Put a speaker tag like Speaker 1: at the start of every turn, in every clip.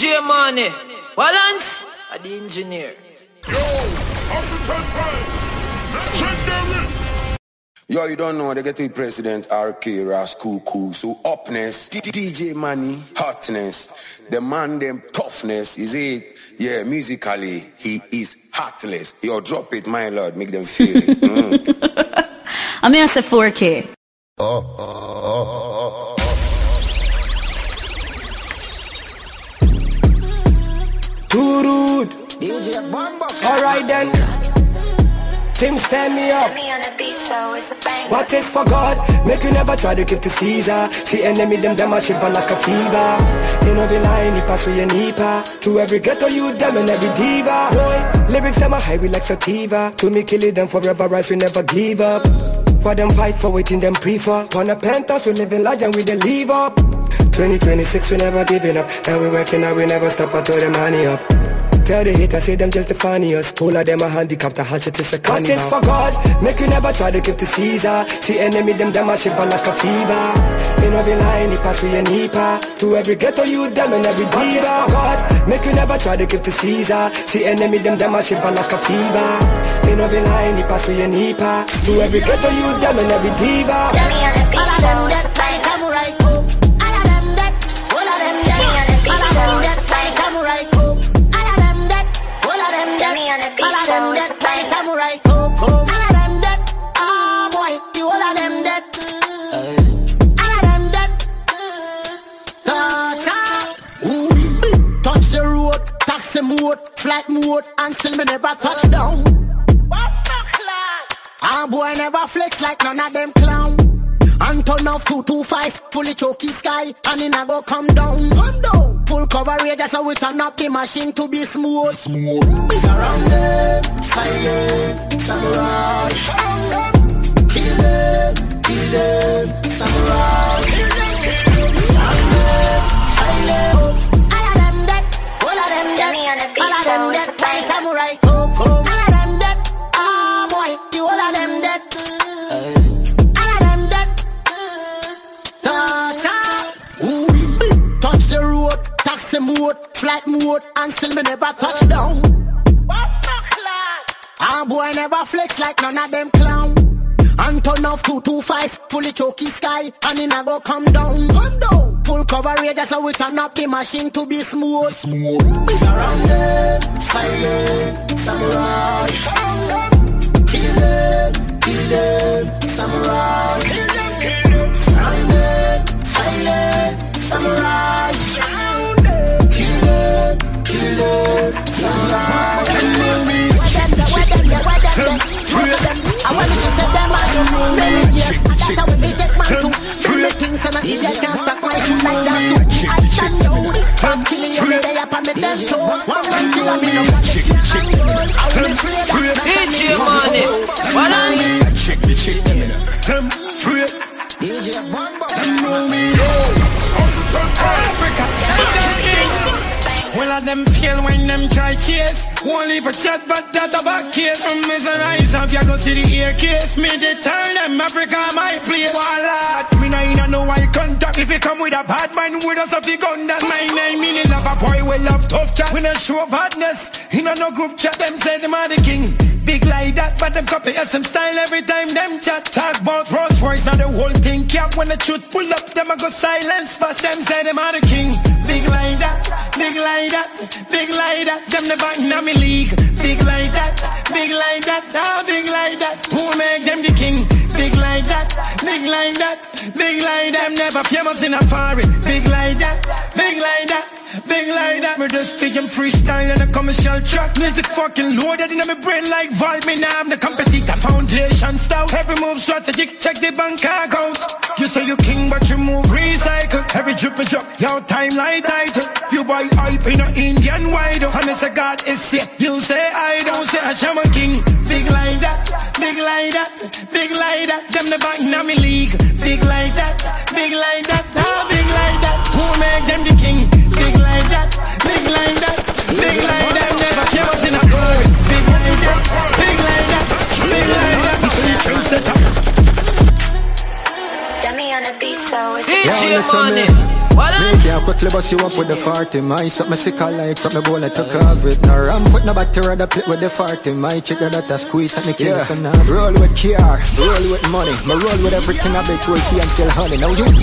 Speaker 1: DJ Money, balance, and the engineer.
Speaker 2: African vibes, legendary.
Speaker 3: Yo, you don't know, they get to be President RK Ras Cool. So upness, DJ Money, hotness, the man them toughness, is it? Yeah, musically, he is heartless. Yo, drop it, my lord, make them feel it.
Speaker 4: I'm here to say 4K.
Speaker 5: Too rude. Alright then. Tim, stand me up. What is for God? Make you never try to give to Caesar. See enemy them a shiver like a fever. You know be lying, he pass with your nipa. To every ghetto you them and every diva. Boy, lyrics them a highway like sativa. To me kill it them forever rise, we never give up. What them fight for, waiting them prefer. On a penthouse we living large and we dey leave up. 2026 we never giving up. And we working out, we never stop until the money up. Tell the haters, say them just the funniest. All of them are handicapped, the hatchet is a carnival. What is for God? Make you never try to give to Caesar. See enemy them a shiver like a fever. You know be lying, he pass with your nipa. To every ghetto you them and every diva. What is for God? Make you never try to give to Caesar. See enemy them a shiver like a fever. You know be lying, he pass with your nipa. To every ghetto you them and every diva.
Speaker 6: All of them dead by samurai cook. All of them dead. All of them dead. All of them dead by samurai cook. All of them dead by samurai cook. All of them dead. Ah boy, the all of them dead. All of them dead. Touch the road, taxi mode, flight mode, and still me never touch down. Ah boy never flex like none of them clown. And turn off 225, fully choky sky, and in a go come down. Come down. Full coverage, that's how we turn up the machine to be smooth. Surrounded, silent, samurai. Kill them, samurai. Surrounded, silent. All of them dead, all of them dead. All of them dead by samurai. All of them dead, ah boy, the all of them dead. Touch the road, taxi mode, flight mode, and still me never touch down. Ah boy never flex like none of them clown. And turn off 225, fully choky sky, and in a go come down. Come down. Full coverage, that's how we turn up the machine to be smooth. Surrounded, silent, samurai. Kill them, samurai. Surrounded, silent, samurai. Kill them, samurai. I want to set them out many years. That's how we take man to many things, and an idiot can't stop my foot like Jasu. I stand out. I'm killing you every day up on me damn toe. One man kill me no I will be free of that.
Speaker 1: DJ Money, balance.
Speaker 2: Check them free. DJ Bomba.
Speaker 7: Well, of them fail when them try chase. Won't leave a chat, but that a back case. From mesmerize up, you go see the ear case. Me they tell them Africa my place. Wallet, me nah know why contact. If you come with a bad man with us off the gun, that's my name. Me love a boy, we love tough chat. We not show badness. In no group chat, them say them are the king. Big like that, but them copy SM style every time them chat. Talk about Rolls Royce, now the whole thing cap. When the truth pull up, them a go silence fast. Them say them are the king. Big like that, big like that, big like that. Them never in me league. Big like that, big like that, ah, big like that. Who make them the king? Big like that, big like that, big like that. Them never famous in a foreign. Big like that, big like that, big like that. Me just speak them freestyle and a commercial track. Music fucking loaded in my brain like Valve. Me now I'm the competitor foundation stout. Every move strategic, check the bank account. You say you king but you move recycle. Every drip and drop, your timeline title. You buy hype in a Indian wide. And I say God is sick, you say I don't say I'm a king. Big like that, big like that, big like that. Them never in me league. Big like that, big like that, ah, big like that. Who make them the king? Big like that, big like that, big like that. Never came out in a glory. Big like that, big like that, big like that. Dummy on the beat, so it's
Speaker 1: DJ Money, what
Speaker 8: Make you quickly bust you up with the 40 my something sick I like from the bowl I took off it. Now I'm putting a battery the plate with the 40 my chicken that I squeeze and the kill so nice. Roll with care, roll with money. Me roll with everything I bet you will see until honey. Now you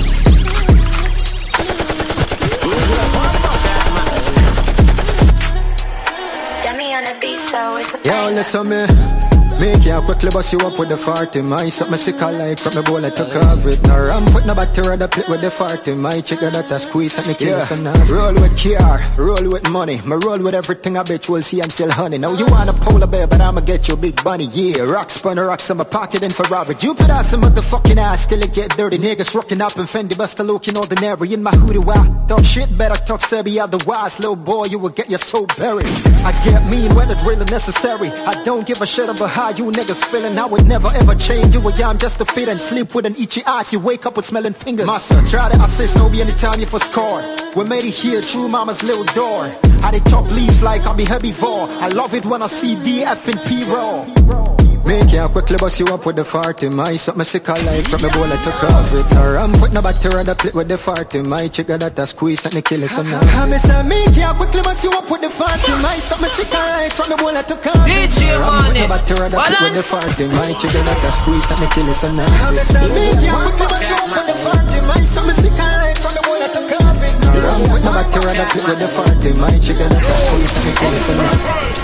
Speaker 8: yo, listen me. Make you quickly bust you up with the 40 my something sick I like from the bowl I took off it. Now I'm putting a battery the plate with the 40 my chicken that I squeeze and the kill so nice. Roll with care, roll with money. Me roll with everything I bet you will see until honey. Now you want a polar bear but I'ma get you a big bunny. Yeah, rocks spun rocks in my pocket in for Robert. You put out some motherfucking ass till it get dirty. Niggas rocking up and Fendi Buster looking ordinary in my hoodie. Wow, talk shit better talk Sebi otherwise little boy you will get your soul buried. I get mean when it's really necessary. I don't give a shit about how you niggas feeling. I would never ever change you. Yeah, I'm just a fit and sleep with an itchy ass. You wake up with smelling fingers. Massa, try to assist Nobi anytime you for score. We made it here through mama's little door. How they chop leaves like I be herbivore. I love it when I see DF and P raw. Make you quickly bust you up with the 40 my something sick I like from the bowl I took off it. Or I'm putting a battery the plate with the 40 my chicken that I squeeze and the kill it so nice. Make you quickly bust you up with the 40 my something sick I like from the bowl I took off it. Or I'm putting a battery the plate with the 40 my chicken that I squeeze and the kill it so nice. Make you quickly bust you up with the 40 my something sick I like from the bowl I took off it. Or I'm putting a battery the plate with the 40 my chicken that I squeeze and the kill it so nice.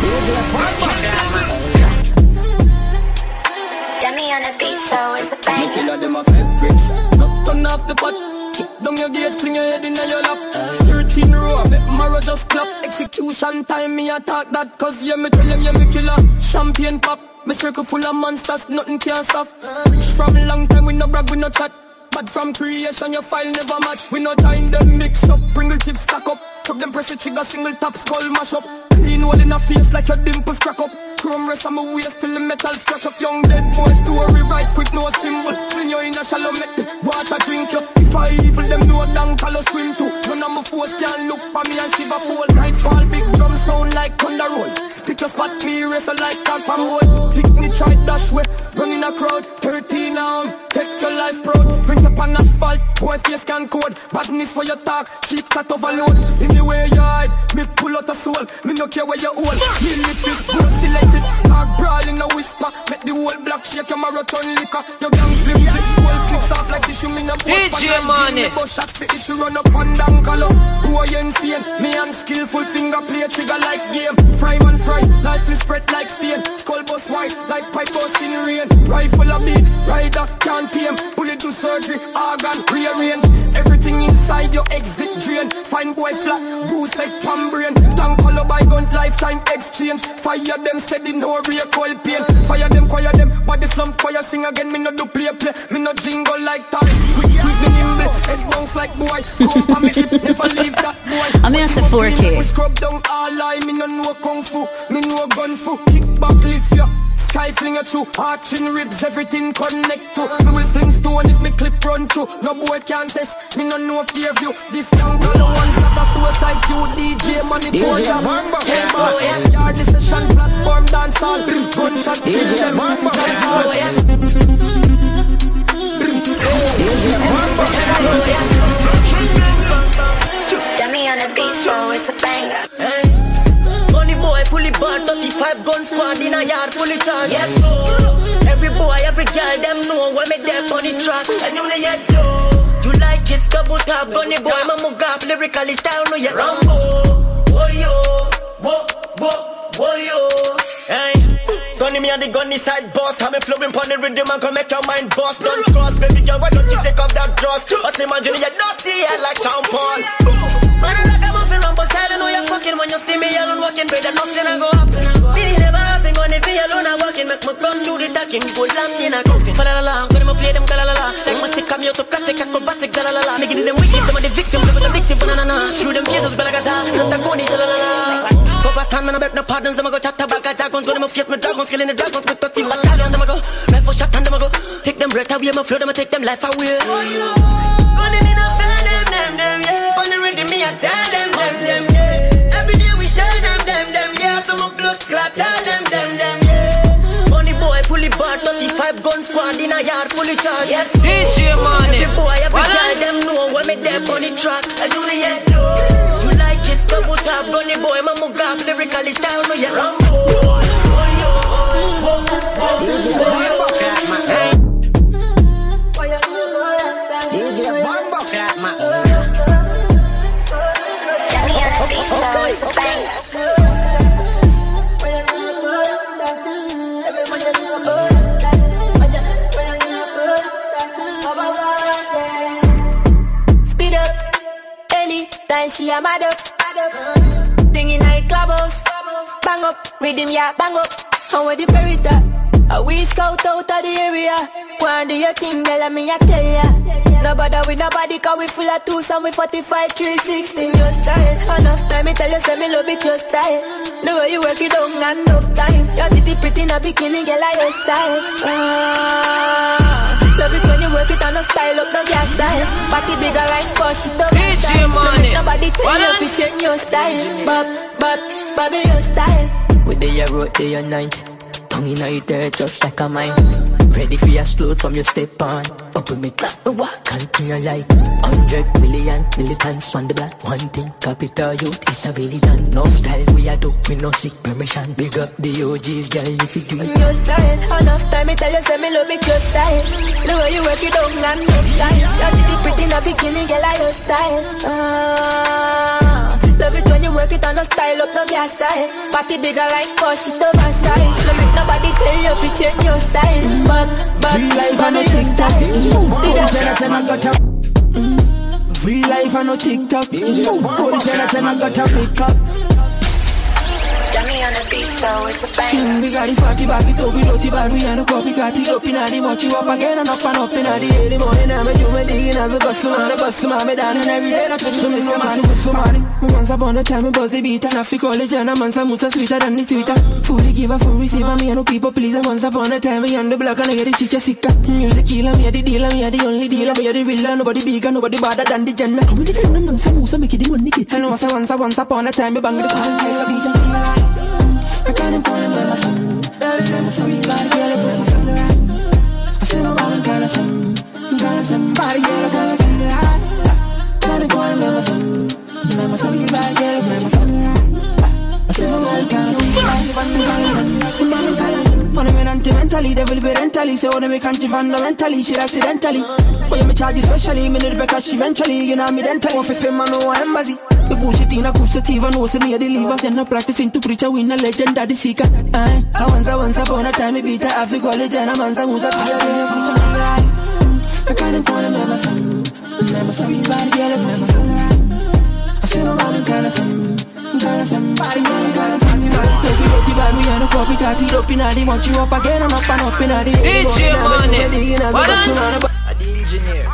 Speaker 9: Me killer them a favorites. Not turn off the pot. Kick down your gate, fling your head in your lap. 13 row, make marrow just clap. Execution time, me attack that. Cause yeah, me tell them, yeah, me killer. Champagne pop. Me circle full of monsters, nothing can stop. Rich from long time, we no brag, we no chat. But from creation, your file never match. We no time them mix up, Pringle chips stack up. Chop them press the trigger, single tap, skull mash up. Clean hole in a face like your dimples crack up. Chrome rest on my waist till the metal scratch up. Young dead boy story, right quick, no symbol. Fling you in a shallow, make the water drink you. If I evil, them know down, call us swim too. None of my force can look for me and shiver fall. Nightfall, big drum sound like thunder roll. Pick a spot, me wrestle like tag from boy. Pick me, try dash way, run in a crowd. 13 arm, take your life proud. Print up on asphalt, boy face can code. Badness where you talk, cheap cat overload. Anywhere you hide, me pull out a soul. Me no care where you hold. Me lift it, both selected. Talk brawl in a whisper. Make the whole block shake your marathon liquor. Your gang flimsy, whole clicks off like tissue. Me no
Speaker 1: DJ Money.
Speaker 9: But shot for issue run up and down color. Boy insane, me unskillful finger play trigger like game. Fry man fry, life is spread like stain. Skull bust white like pipe bust in rain. Rifle a beat, rider can't tame. Bullet do surgery, organ rearrange. Everything inside your exit drain. Fine boy flat, goose like palm brain. Tank color by gun, lifetime exchange. Fire them steady, no recoil pain. Fire them, body slump, fire sing again. Me no do play, me no jingle like that. Quick squeeze me nimble, head bounce like boy. Come on me hip, never leave that boy.
Speaker 4: I'm here to 4K.
Speaker 9: We scrub down all eye, me no know kung fu, me know gun fu. Kick back, lift ya. Sky fling a through, arching ribs, everything connect to. Me will fling stone if me clip run through. No boy can test, me no know fear view. This young girl the ones that are suicide you. DJ Money Boja, hey boy, yard the session platform dance all. Gunshot kill them, dance all.
Speaker 10: Dummy on the beat, so it's a banger.
Speaker 1: Money boy, fully bad, 35 gun squad in a yard, fully charged. Yes, so every boy, every girl, them know when me there on the track. And you know yet, you like it, double tap, gunny boy, mama gap, lyrically style, no yet. Rambo, oh yo, hey. Gunny me and the gunny side boss. Have me flowing pon the rhythm and come make your mind boss. Don't cross, baby girl, why don't you take off that dress? But imagine you're dirty head like Sean Paul. Man, I'm like a muffin Rambo style, you know you're fucking when you see me alone walking, better nothing I go up. Really never happen, gonna be alone and walking, make my gun do the talking, go land in a coffin. Fa la la la, gonna play them ga la la la. Like my sick, I'm here to plastic, acrobatic, ga la la la. Making them wicked, them are the victims, them are the victim, na na na. Through them Jesus, belagata, Santa Goni, sha la la la. Over time, man, I beg no pardons, them I go chat about dragons, gonna face my dragons, killing the dragons with 30 battalions, them I go rifle shot and them I go take them breath away, my flow, them I take them life away. Gonna need a fan, them, yeah. On the rhythm, me I tell them, yeah. Every day we share them, yeah. So my blood clot, tell them, yeah. Money boy, fully bad, 35 gun squad in a yard, fully charged. Yes, DJ Money. Every boy, every girl, them know when me there on the track. I do Soft lyrical style, no you Rambo. DJ Bombo clap my DJ Bombo clap my
Speaker 11: Speed up, anytime she a mad up. Thing in night clubhouse, bang up, rhythm ya bang up. And with the perita, we scout out of the area. Go and do your thing, girl, me I tell ya. No bother with nobody, cause we full of twos and we 45, 360. Your style, enough time, me tell you, say me love it, your style. The way you work it down, not enough time. Your titty pretty in a bikini, girl, like your style. Love it when you work it on a style up, no gas style. Body bigger like push it up. Nobody tell you if you change your style. Bobby, your style.
Speaker 9: With the year road, day and night. Tongue in your dirt just like a mine. Ready for your explode from your step on. Up with me clap, me walk continue like 100 million militants on the block. One thing, capital youth is a religion. No style we a do, we no seek permission. Big up the OGs, girl, if you do it.
Speaker 11: Your style, enough time, me tell you, say me love it, your style. The way you work it down, not enough time. Your titty pretty in a bikini, girl, like your style. Love it when you work it on a style up, no gas style. Body bigger like push it over size. No make nobody tell you if you change your style. But
Speaker 5: life on a TikTok. Speed up. Free life on a TikTok. Body generation I got a pick up.
Speaker 10: Dummy on the beat, so it's a bang.
Speaker 5: We got the 40 back it up, we roti bad, we ain't no copycat. It up in the watch you up again and up in the early morning. I'm a human being as a bus man, me down and every day. Not to me, no man, who's somebody. Once upon a time, a buzzy beat and I feel college and a man's a musa sweeter than the sweeter. Fully give a full receiver, me and no people please. Once upon a time, we on the block and I get the chicha sicker. Music killer, me a the dealer, me a the only dealer. Me a the realer, nobody bigger, nobody badder than the gender. Come with the gender, man's a musa, make it the money get. And once upon a time, we bang the fan, I can't call him my son. I'm sorry, bad girl, I'm son. I say my mom got some, bad girl, got some. Can't call him my son. I'm sorry, bad girl, I'm son. I say my mom got some, money me mentally, devil be rentally. Say wanna make country fundamentally, shit accidentally. Oh, you me charge especially, me need because she eventually, you know me dentally. If fame man no embassy. The bullshit in a curative and was me a deliver. Then I practicing to preach a win a legend that the seeker. I once upon a time, I beat a Africa college and a man's a who's a tire in a future. I can't call him my son. I'm sorry, bad girl, I'm son. I say my mom got some, bad girl, got some. Take it out the bad, we ain't no copycat. It up in a day, want you up again and up in a day.
Speaker 1: It's your money. What else? The engineer.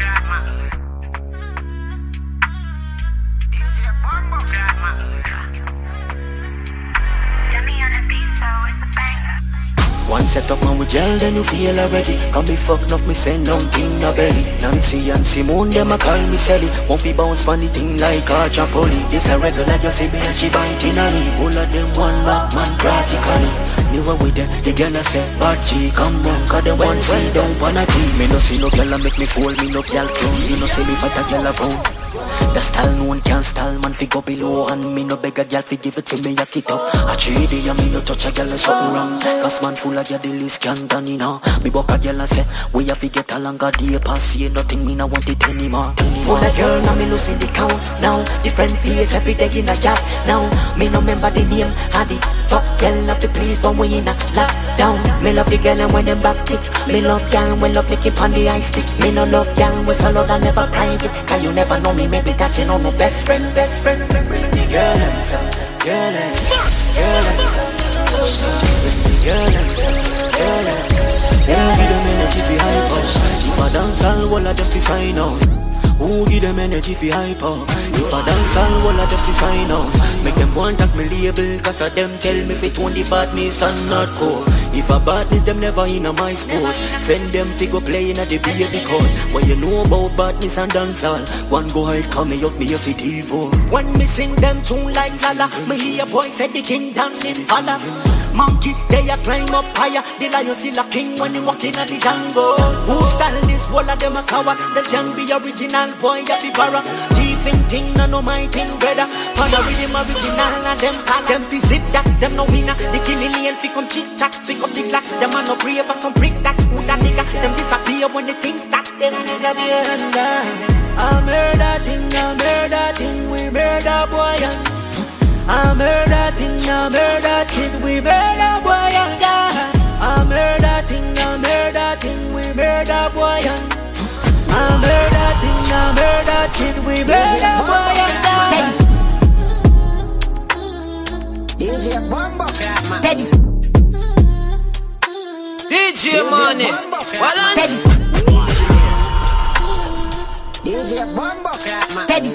Speaker 12: One set up man with gel, then you feel already. Can be fucked up, me send nothing no belly. Nancy and Simone, them a call me Sally. Won't be bounce on the thing like a Trapoli. This a regular, just see me and she biting on me. All of them one back man practically. Never with them, the girl a say bad G, come down. Cause them one say don't wanna team. Me no see no girl a make me fool, me no girl clone. You no see me fight a girl a bone. The style no one can style, man fi go below. And me no beg a girl fi give it to me, yak it up. I trade it and me no touch a girl and something wrong. Cause man full of girl the list can't done it now. Me buck a girl and say, we have to get a longer day pass. See nothing, me no want it anymore. Full of girl now me losing the count. Now different face every day in a job. Now me no remember the name. How the fuck girl love the place when we in a lockdown. Me love the girl and when them back tick. Me love girl when love lick it on the ice stick. Me no love girl with so loud and never private. Cause you never know me, maybe touching on no best friend. Bring the girl themselves, girl themselves. Girl give them energy for hyper. If I dance all of them fi sign out. Who give them energy for hyper? If I dance all of them fi sign out. Make them contact me label. Cause of them tell me fit on the badness and not cool. If a badness them never in a my sport. Send them to go play in a the baby court. What you know about badness and dancehall? One go hide come me up me if it evil. When me sing them tune like Lala, me hear boy said the king dancing falla. Monkey they a climb up higher. The lion still a king when he walk in at the jungle. Who style this? All of them a coward. They can be original boy at the barra. living thing, no my thing, brother. Man, I read them original and them call them fi zip that, them no winner. The killing alien fi come chit chat, pick up the glass. Them man no pray for some brick that, who that nigga. Them disappear when the things start, them disappear and die. I murder thing, we murder boy. I murder thing, we murder boy. I murder thing, we murder boy. I murder thing, we murder boy.
Speaker 6: DJ Bombo,
Speaker 11: Teddy.
Speaker 13: DJ Money,
Speaker 11: Teddy.
Speaker 6: DJ Bombo,
Speaker 11: Teddy.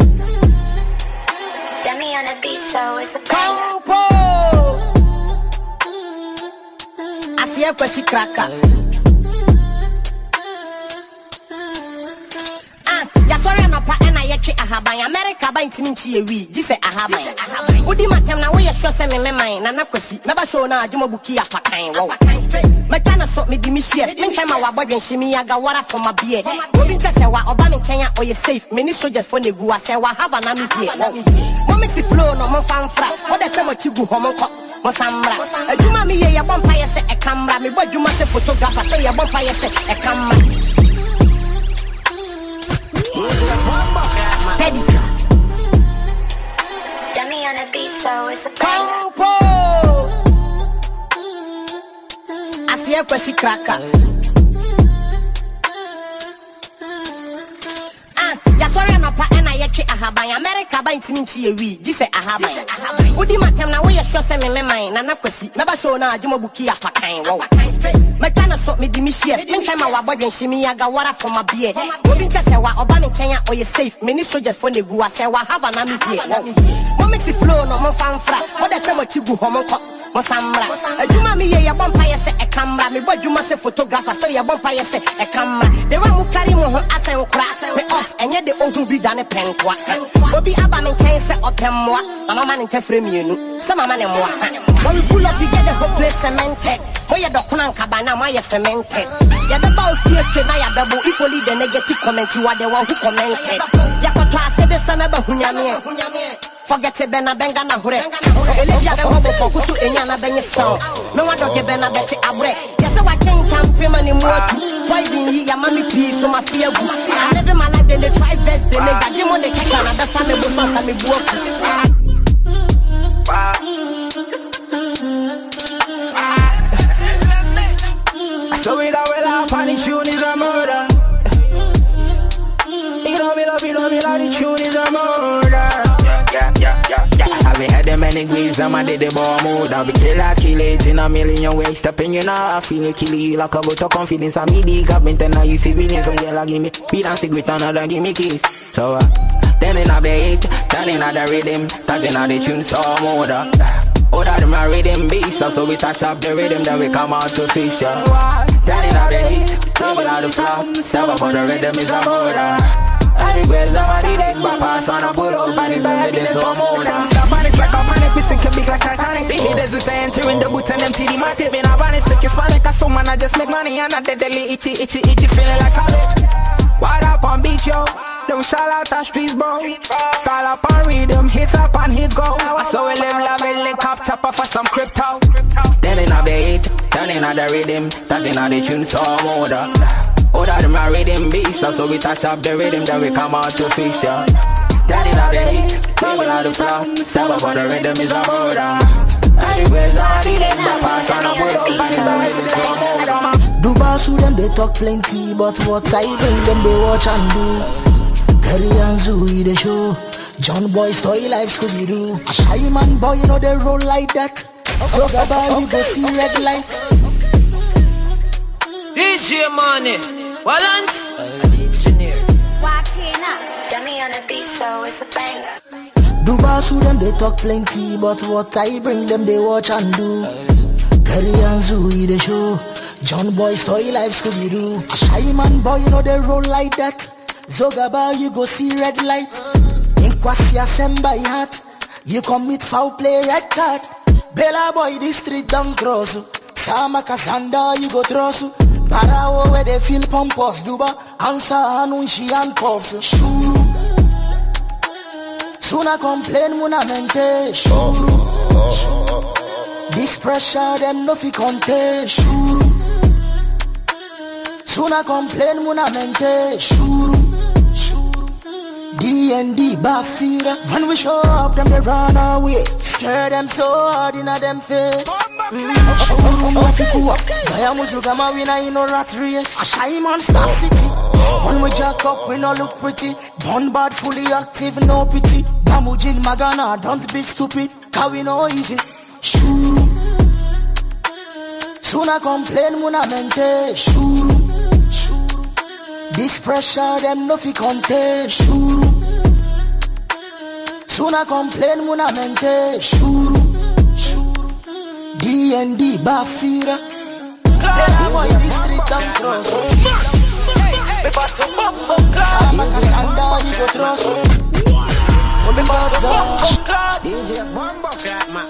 Speaker 10: Dummy on a beat, so it's a
Speaker 11: Compo. I see a question cracker. Sorry, I'm a part and I actually have by America by Timinchi. We say I have. Would you matter now? We are sure send me my mind and I could see. Never show now Jimabuki a part time. My kind of sort me be mischief. Meantime, our body and shimmy, I got water from my beard. Moving just say what Obama China or you safe. Many soldiers for the Gua say what have an army here. What makes it flow no more fan fra? What the same you go home? Mosamra. A Juma me a vampire say a camera. Me what you must say photographer say a vampire say a camera. Teddy.
Speaker 10: Dummy on a beat, so it's a
Speaker 11: Compo. I see a question cracker. Sorry, I'm a part and I actually have by America by Timinchi. We say I have. Would you matter now? We are sure send me my mind and I could see. Never show now Jimabuki a part time. My kind of sort me be mischief. Meantime, our body and shimmy, I got water from my beard. Moving just say what Obama China or you safe. Many soldiers for the Gua say what have an army here. What makes it flow no more fan fra? What the same you go home? Mosamra. A Juma me a vampire say a camera. Me what you must say photographer say a vampire say a camera. They want to carry more as I crack me off and yet they all be done a pen quack. Bobby Abba chain set up him what? I'm a man in Tefrem, you some man in one. When we pull up, you get the whole place cemented. For your document cabana, my cemented. You're the bow fear straight, I double equally the negative comment you are the one who commented. Yakota said the son of a Hunyame. Forget it, Bena Bengana Hure. Olivia the Hobo Focus to Enyana Benyasson. No one don't give Bena Betty Abre. Yes, I can't come payment in water. Twice in ye, Mammy P, so my fear. I never my life, then they try best. They make that Jim on the kick and other family was on some work.
Speaker 9: So we don't will punish you is a murder. You don't be like the tune is a murder. I be had them many ways, I'm a dead ball mode. I be kill it in a million ways. Stepping in a feeling kill you like a vote of confidence. I'm me, I've been telling you civilians, so yeah, give me beat and stick with another, give me keys. So telling of the hate, telling of the rhythm, touching of the tune, so more. Other than my rhythm beast, so we touch up the rhythm, then we come out to fish. Telling of the hate, living out the flop, step up on the rhythm is a murder. I think where's somebody did but pass on a pull up bodies and evidence for more than stop on it's like a panic, we sink a big like Titanic. The haters who say enter in the boot and empty the market. When I vanish, like it's funny cause some man I just make money and I deadly itchy, feeling like savage. Wide up on beach, yo. Them shout out the streets, bro. Call up on rhythm, hits up and hits go. I saw a live level, link up, chop off for some crypto. Telling of the hate, telling of the rhythm, touching of the tune, so more. Other than my rhythm beast, so we touch up the rhythm, then we come out to fish, yeah. Daddy not the heat, living out the floor, step up on the rhythm is a murder. Anyways, I need it, but pass on a wood up, and it's a rhythm so murder.
Speaker 6: Do boss who them, they talk plenty, but what I bring them, they watch and do. Terry and Zooey, the show. John Boy's toy life, Scooby-Doo. A shy man boy, you know they roll like that. So bye-bye, we go see red light.
Speaker 13: DJ Money, balance.
Speaker 10: Walking up, dummy on a beat, so it's a banger.
Speaker 6: Do boss who them, they talk plenty, but what I bring them, they watch and do. Terry and Zooey, the show. John Boy's toy life, Scooby-Doo. A shy man boy, you know they roll like that. Zogaba, you go see red light. In Kwasia, send by heart. You commit foul play, red card. Bella boy, this street don't cross. Sama Kazanda, you go trosu. Parawo where they feel pompous. Duba, answer Anunshi and Puffs. Shoo. Soon I complain, muna mente. Shuru. This pressure, them no fi contain. Shuru. Soon I complain, muna mente. Shuru. D&D Bafira. When we show up, them they run away. Scare them so hard in a them face. Gaya Musluga ma winner in no rat race. A shy man Star City. When we jack up, we no look pretty. Born bad, fully active, no pity. Bamujin Magana, don't be stupid. Cause we no easy. Shuru. Soon I complain, muna mente. Shuru. This pressure, them no fi contain. Shuru. Soon I complain, muna mente. Shuru. D&D Bafira. I'm on the street and cross. Me bat to bumbo clap. Sanda you go trust. Me bat to bumbo clap. DJ bumbo clap man.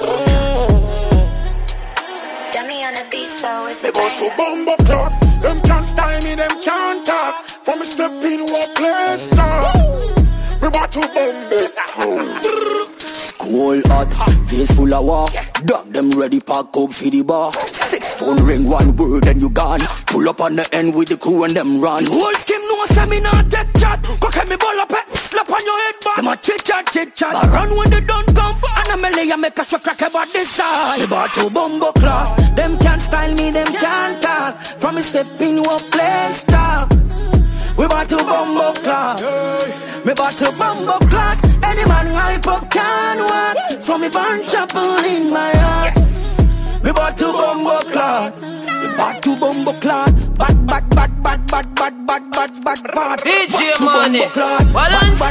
Speaker 10: Dummy on the beat, so it's
Speaker 2: Me bat to bumbo clap. Them can't style me, them can't talk. From me step in what place talk. Me bat to bumbo.
Speaker 12: Cold hot, face full of war. Dog them ready, pack up for the bar. 6 phone ring, 1 word and you gone. Pull up on the end with the crew and them run. Whole scheme no seminar, take chat. Cock at me ball up, slap on your head back. Them a chit chat. I run when they don't come. And I'm a lay, I make a show crack about this side. Me bought to bumbo cloth. Them can't style me, them can't talk. From me step in what place stop. We bought to bumbo cloth. Me bought to bumbo cloth. Any man hype up can walk. From me burn chapel in my heart. Me bought to bumbo cloth. Me bought to bumbo cloth. Bad.
Speaker 13: DJ Money. Balance.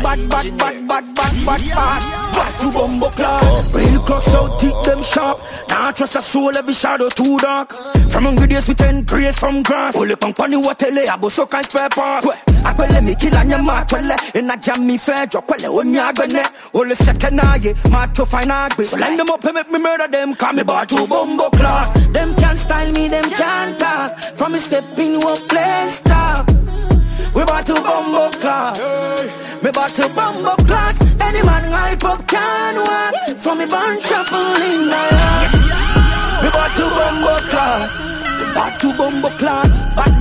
Speaker 12: Bad to bumbo cloth. Real clocks out, teeth them sharp. Now trust a soul, every shadow too dark. From hungry days we 10 grace from grass. Ole company what tele, abo so can spare parts. I let me kill on your mark, in a jam me fair drop, on your gonna. Ole second eye, mark to find out. So line them up and make me murder them. Call me bar to bumbo cloth. Them can't style me, them can't talk. From me stepping what place stop. We bought to bumbo cloth. Me bought to bumbo cloth. Any man hype up can walk. From me burn chapel in my heart. Me bought to bumbo cloth. Me bought to bumbo cloth. Bad.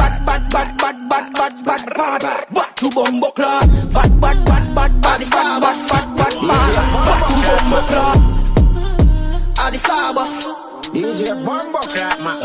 Speaker 12: Bad to bumbo cloth. Bad to bumbo cloth. Are the Starbucks.
Speaker 6: DJ bumbo clap man.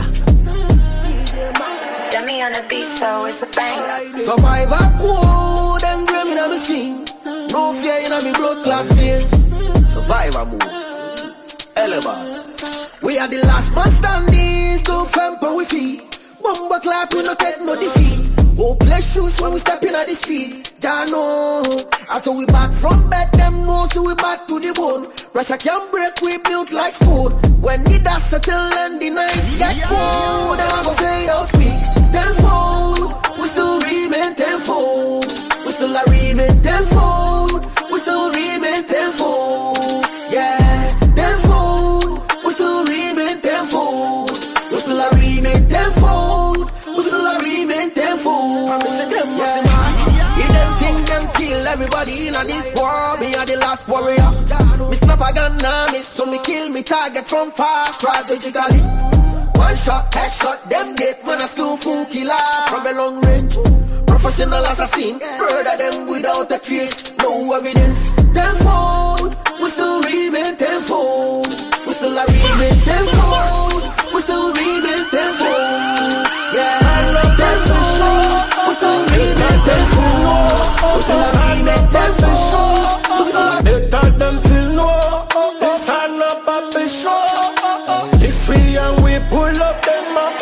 Speaker 10: Dummy on the beat, so it's a banger.
Speaker 6: Survivor code and grim in my skin. No fear in my blood clot face. Survivor move. Eleva. We are the last man standing. So femper we feet. Bumbo clap we no take no defeat. Hopeless shoes when we step in at the street. Jano. And so we back from bed, them know, so we back to the bone. Russia can break, we built like food. When the dust settle and the night get cold, then I go say out speak. Tenfold, we still remain tenfold. We still a remain tenfold. We still remain tenfold. Yeah, tenfold. We still remain tenfold. We still a remain tenfold. We still a remain tenfold. Yeah, if them think them kill everybody in this war, me are the last warrior. Me snap a gun now, me so me kill me target from far strategically. One shot, headshot, them dead, man a skillful killer from a long range. Professional assassin, murder them without a trace, no evidence. Tenfold, we still remain tenfold. We still a remain tenfold. We still remain tenfold. Yeah, tenfold. We still remain tenfold. We still a remain tenfold. We still a better them feel no. This and a puppy show. It's free and we pull up them up.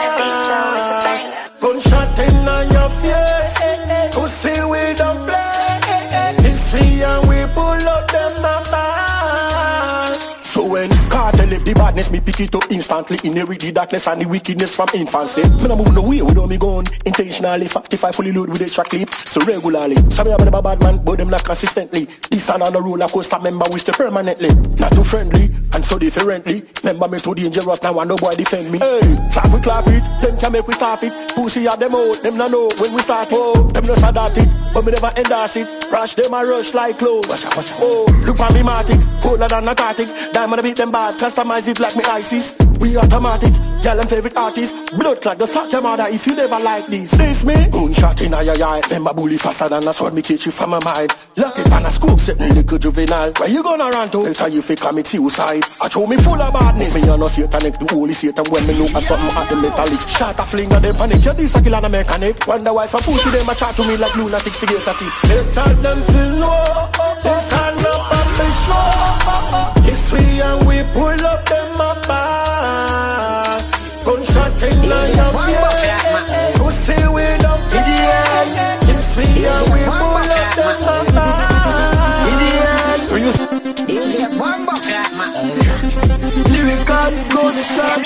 Speaker 6: Gunshot in on your face. To see we don't play. It's free and we pull up them up. So when cartel left the badness, me pick it up instantly. Inherit the darkness and the wickedness from infancy. Me no move no way without me gun. Intentionally, 45 fully load with a shot clip. So regularly, some of them a bad man, but them not consistently. This and on the roller coaster, member we stay permanently. Not too friendly, and so differently. Member me too dangerous now and no boy defend me. Hey, clap it, them can make we stop it. Pussy at them out, them no know when we start it. Them no start it, but me never endorse it.
Speaker 14: Rush them a rush like clothes. Oh, look at me matic, colder than narcotic. Diamond beat them bad, customize it like me ISIS. We automatic, girl them favorite artist. Blood clot, just fuck your mother if you never like this. This me, gunshot in your eye. Remember bully faster than a sword, me teach you from my mind. Lock it on a scoop, set me little juvenile. Where you gonna run to? Tell you fi commit suicide. I show me full of badness. Me a no satanic, the holy Satan. When me look at something at the metallic. Shot a fling of them panic, you this a kill and a mechanic. Wonder why some pussy them a chat to me like lunatics to get a tip. They tell them feel no, this hand up and me show. It's free and we pull up them a bar. Gunshot in your face. Pussy we don't idiot. It's free and we pull up them a bar. Idiot. Bring us DJ Bombo Crack man. Lyrical golden shots.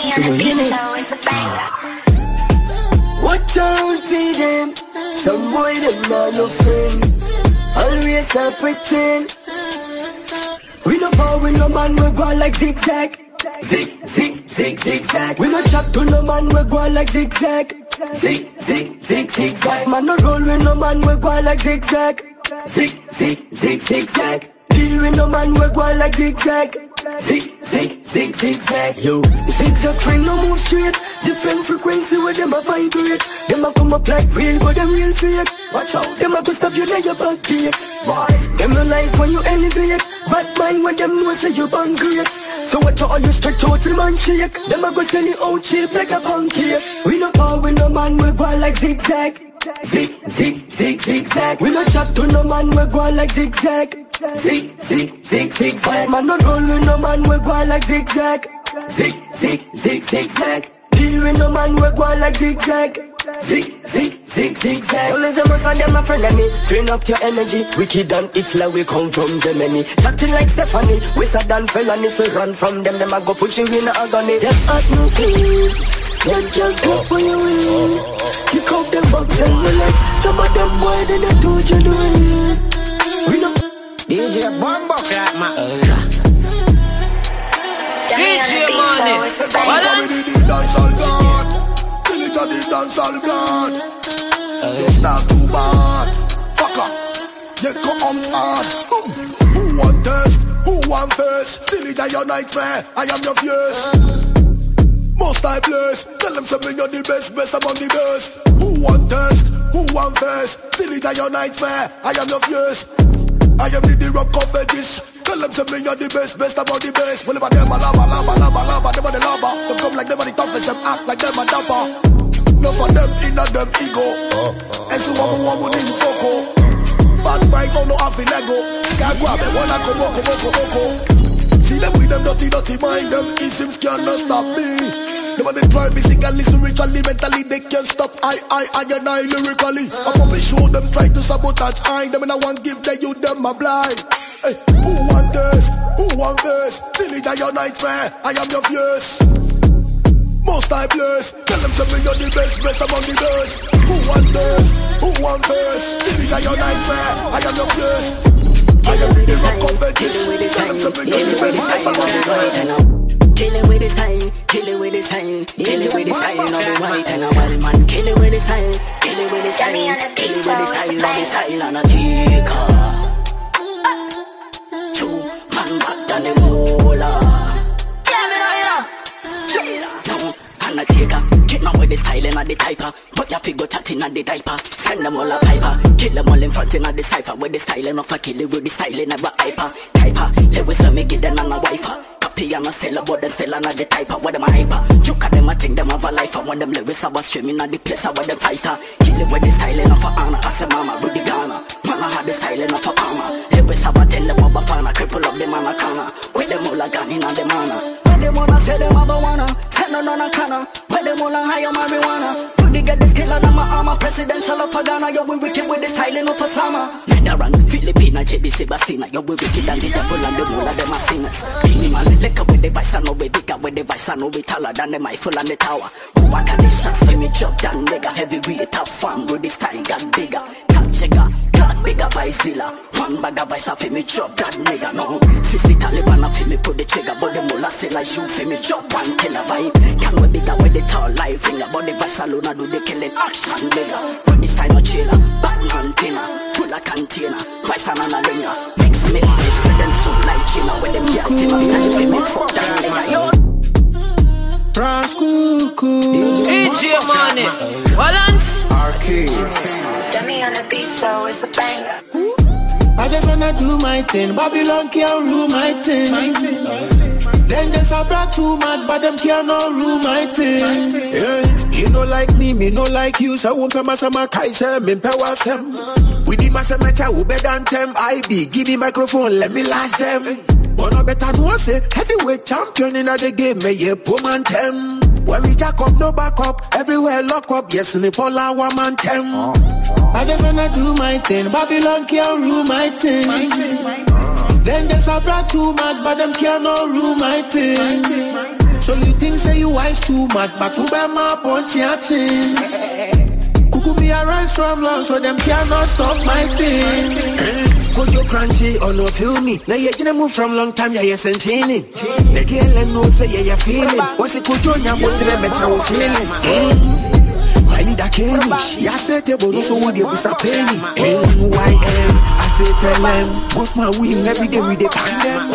Speaker 14: Watch out for them. Some boy them not your friend. Always a pretend. We no power, we no man, we go like zigzag. Zig, zig, zig, zigzag. We no chat to no man, we go like zigzag. Zig, zig, zig, zigzag. Man no roll with no man, we go like zigzag. Zig, zig, zig, zigzag. Deal with no man, we go like zigzag. Zig, zig, zig, zigzag. Yo, zigzag friend no move straight. Different frequency where them a vibrate. Them a come up like real, but them real fake. Watch out, them a go stop you in your back gate. Boy, them no like when you elevate. Bad mind when them know say you bang great. So watch out, you stretch out for man shake. Them a go sell you out cheap like a pancake. We no power, we no man, we go like zigzag. Zig, zig, zig, zigzag. We no chat to no man, we go like zigzag. Zig, zig, zig, zigzag. Man no roll with no man, we go like zigzag. Zig, zig, zig, zigzag. Deal with no man, we go like zigzag. Zig, zig, zig, zigzag. Always the most of them a friend of me. Drain up your energy. Wicked and it's like we come from Germany. Chatting like Stephanie. Wizard and felony. So run from them. Them a go put you in agony. Them hot no clean. Them just go for you win. Kick out them bugs and relax. Some of them boy they not too genuine. We know DJ Bombo Crack man.
Speaker 13: DJ Money.
Speaker 2: Balance. Dance all God. Kill it on the dance all God. It's not too bad. Fuck up. You come hard. Who want test? Who want first? Till it your nightmare. I am your fierce. Most I bless. Tell them something you're the best among the best. Who want test? Who want first? Till it your nightmare. I am your fierce. I am the rock of edges. Tell them something you're the best about the best. Well, about them a lava, them a the lava. Them come like them a the toughest, them act like them a dapper. No for them in a them ego. And so one would in foco. Bad mind on no half in Lego. Can't grab it, wanna come. See them with them dirty mind. Them isms cannot stop me. Them when they try physically, spiritually, mentally, they can't stop. I and I lyrically. I'm gonna show them try to sabotage. I them and I want give them you them a blind. Hey, who want this? Who want this? Till it your nightmare. I am your fierce. Most I bless. Tell them something you're the best among the best. Who want this? Who want this? Till it your nightmare. I am your fierce. I am really rock of edges. Tell them something you're the best among the best.
Speaker 12: Kill it with his style, kill it with his style, kill it with his style, not the white and a wild man. Kill it with his style, kill it with his style, kill it with his style, not his style and a tika. 2 man back than the mola. No, and a tika. Get man with the style and a the typer. But your figure chatting at the diaper. Send them all a piper. Kill them all in front in a the cipher. With the style and off a kill it with the style and a hyper. Typer, let we say me get them on a wifer. Piano still about the still another type of what them hyper. Joke at them, I think them have a life. And when them lyrics are streaming at the place I where them fighter. Kill it with the styling of a honor. I say mama, Rudy Ghana. Mama had the styling of a armor. Lyrics have a tell them of a fana. Cripple up the man a corner. With them all a gun in the manner. When them wanna say them have a wanna. Send them on a corner. When them all a higher marijuana. Rudy get the skill of my armor. Presidential of a Ghana. Yo, we wicked with the styling of a summer. Netherlands, Filipina, JB Sebastina. Yo, we wicked and the devil and the whole of them are sinners. Minimal. Liquor with the vice, I know we bigger with the vice, I know we taller than the rifle and the tower. Who I got the shots for me drop down, nigga. Heavyweight, top farm, with the style got bigger. Top jigger, got bigger vice dealer. One bag of vice, I feel me drop that nigga, no. 60 Taliban, I feel me pull the trigger. But the mullah still I shoot, feel me drop one killer vibe. Can we bigger with the tall life finger. But the vice alone, I do the killing action, nigga. With this time I chiller, Batman thinner. full of container. Vice and a linger. Mix, with them soup like China. When them can't take us, time to make fuck down linger. Yo.
Speaker 15: France Cuckoo
Speaker 13: DJ Money Balance
Speaker 15: Arcade
Speaker 10: Dummy on the beat, so it's a banger.
Speaker 15: I just wanna do my thing. Babylon can't rule my thing. Then just a brat too mad, but them can't no rule my thing. Yeah, you know like me no like you. So won't come as a Kaiser, me power them. We the master match, who better than them. IB, give me microphone, let me lash them. But no better no say, heavyweight champion in the game, me yeah, poor man them. When we jack up, no back up, everywhere lock up, yes, in the polar woman them. I just wanna do my thing, Babylon can't rule my thing. Then just a brat too mad, but them can't no rule my thing. So you think say you wise too mad, but who bear my punch your chin? Cuckoo me a rise from long, so them cannot stop my thing. Could you crunchy or no feel me? Now you gonna move from long time, yeah, yes, and chaining. The girl and no say, yeah, you're feeling. What's it could you, yeah, but the metro feeling. I need a cane. Yeah, said the bonus, so would you stop paying? NYM, I say tell them, what's my win every day with the pandem?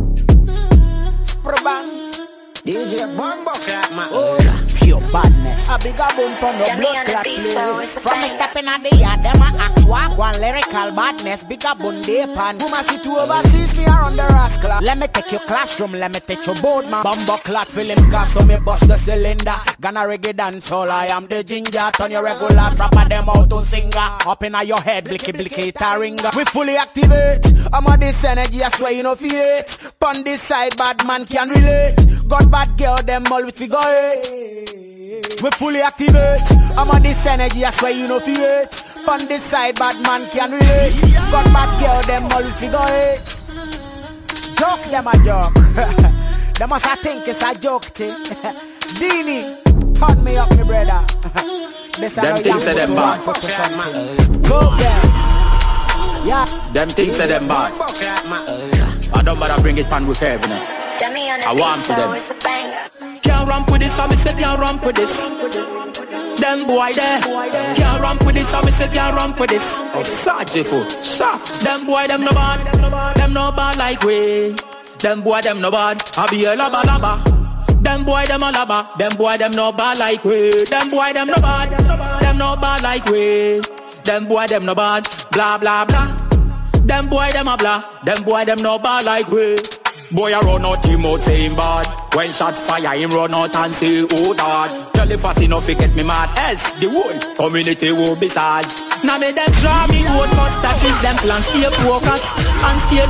Speaker 6: DJ Bombo Clap, man.
Speaker 12: Pure badness.
Speaker 6: A bigger bump on the blood clot play. From me stepping at the yard, them a axe walk. One lyrical badness, bigger bun day pan. Who must see two overseas me around the rascal. Let me take your classroom, let me take your board, man. Bombo Clap film gas, so me bust the cylinder. Gonna reggae dance all, I am the ginger. Turn your regular rapper, them out to singer. Up in your head, blicky blicky taringa. We fully activate. I'm on this energy, I swear you know feet. Pon this side, bad man can relate. Got bad girl, them all with figure eight. We fully activate. I'm on this energy, I swear you know feet. On this side, bad man can relate. Got bad girl, them all with figure eight. Joke, them a joke. Them must I think it's a joke thing. Dini, turn me up, me brother.
Speaker 16: Them things say them bad.
Speaker 6: Go there. Yeah.
Speaker 16: Them things say them bad. I don't bother bring it pan with heaven. I want to them.
Speaker 12: Can't ramp with this, I me say can't ramp with this. Them boy there. Can't ramp with this, I me say can't ramp with this.
Speaker 16: Sajiful, sharp.
Speaker 12: Them boy them no bad. Them no bad like we. Them boy them no bad. I be a laba laba. Them boy them a laba. Them boy them no bad like we. Them boy them no bad. Them no bad like we. Them boy them no bad. Blah blah blah. Them boy them a blah. Them boy them no bad like we.
Speaker 16: Boy, I run out him out saying bad. When shot fire, him run out and say, oh dad. Tell the fussy enough to get me mad. Else, the whole community will be sad.
Speaker 12: Now me them draw me road, cause that is them plan. Stay focused and stay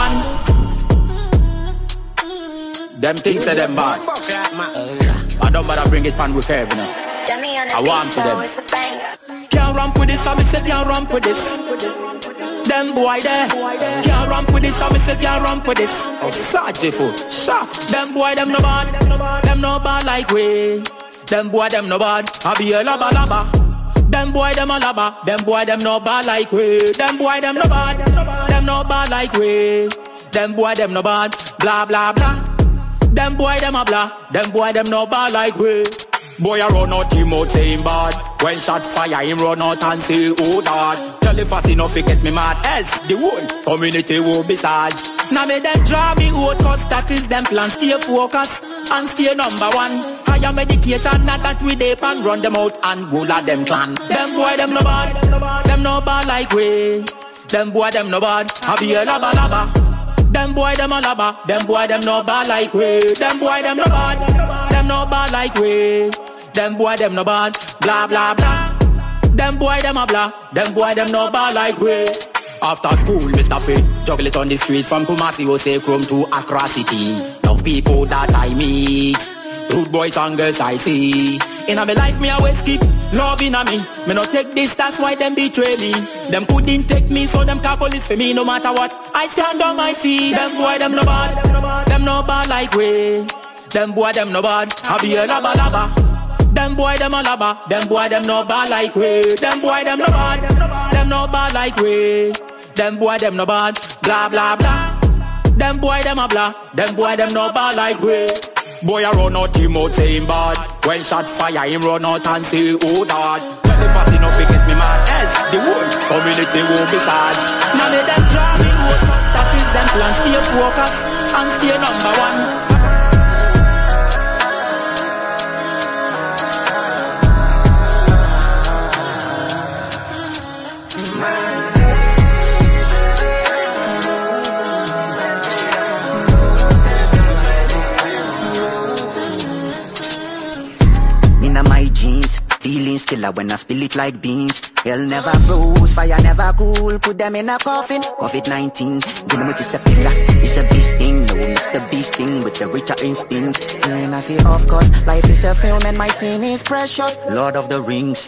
Speaker 12: number one.
Speaker 16: Them things say them bad. I don't bother bring it pan with heaven. I want to them.
Speaker 12: Can't ramp with this, I me say can't ramp with this. Them boy there. Can't ramp with this, I me say can't ramp with this.
Speaker 16: Sajiful, sharp.
Speaker 12: Them boy them no bad. Them no bad like we. Them boy them no bad. I be a laba laba. Them boy them a laba. Them boy them no bad like we. Them boy them no bad. Them no bad like we. Them boy them no bad. Blah blah blah. Them boy them a blah. Them boy them no bad like we.
Speaker 16: Boy, I run out him out saying bad. When shot fire, him run out and say, oh dad. Tell the fussy enough to get me mad. Else, the whole community will be sad.
Speaker 12: Now me them draw me out, cause that is them plan. Stay focused and stay number one. Higher meditation, not that we dip and run them out and go at them clan. Them boy, them no bad. Them no bad like we. Them boy, them no bad. I be a laba laba. Them boy, them a laba. Them boy, them no bad like we. Them boy, them no bad. Them no bad like we. Them boy, them no bad. Blah blah blah. Them boy, them a blah. Them boy, them no bad like we.
Speaker 16: After school, Mr. Fit, juggle it on the street from Kumasi, Jose Chrome to Accra City. Love people that I meet, rude boys and girls I see. In my life, me always keep love in me. Me no take this, that's why them betray me. Them couldn't take me, so them call police for me. No matter what, I stand on my feet. Them boy, them no bad. Them no bad like we. Them boy, them no bad. I be a laba laba. Them boy, them a laba. Them boy, them no bad like we. Them boy, them no bad. Them no bad like we. Them boy, them no bad. Blah blah blah. Them boy, them a blah. Them boy, them no bad like we. Boy, I run out him out saying bad. When shot fire, him run out and say, oh dad. Tell the fussy enough to get me mad. Else, the whole community won't be sad. Now let them draw me vote, that is them plan. Stay focused and stay number one.
Speaker 12: Feelings killer when I spill it like beans. Hell never froze, fire never cool. Put them in a coffin. COVID-19, dealing with this a pillar. It's a beast thing, no Mr. Beast thing with the richer instinct. And I say of course, life is a film and my sin is precious. Lord of the Rings.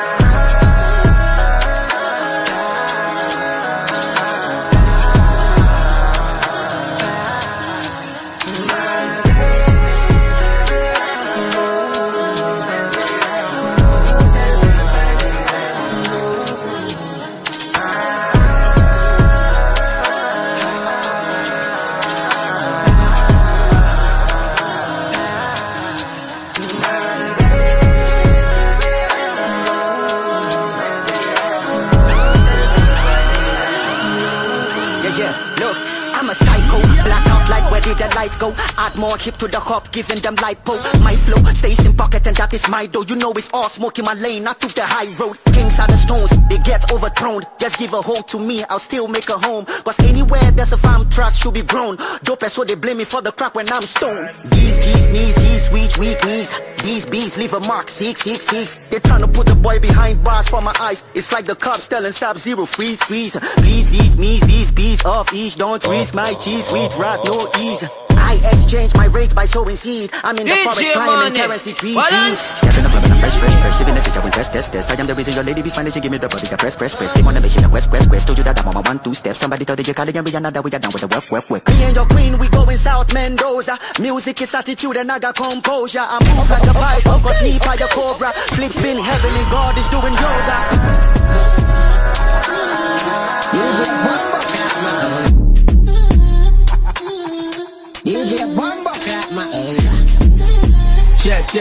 Speaker 17: Go. Add more hip to the cup, giving them lipo. My flow stays in pocket and that is my dough. You know it's all smoking my lane, I took the high road. Kings are the stones, they get overthrown. Just give a hold to me, I'll still make a home. Cause anywhere there's a farm trust should be grown. Dope so they blame me for the crack when I'm stoned. These G's, knees, these weak knees. These bees leave a mark, 666. They trying to put the boy behind bars for my eyes. It's like the cops telling Sub-Zero, freeze. Please, these bees off each. Don't freeze my cheese, sweet rat, no ease. I exchange my rate by sowing seed. I'm in the forest climbing currency tree. Stepping up, I'm fresh. Shipping the I went test. I am the reason your lady be finding she give me the body. Press. Came on the mission, west. Told you that I'm on my 1-2 steps. Somebody told you calling and we are not that we are down with the work. Me and your queen, we going South Mendoza. Music is attitude and I got composure. I move like a python, cause sleep by your cobra. Flip spin heavenly, God is doing yoga. DJ Bomba.
Speaker 18: Check.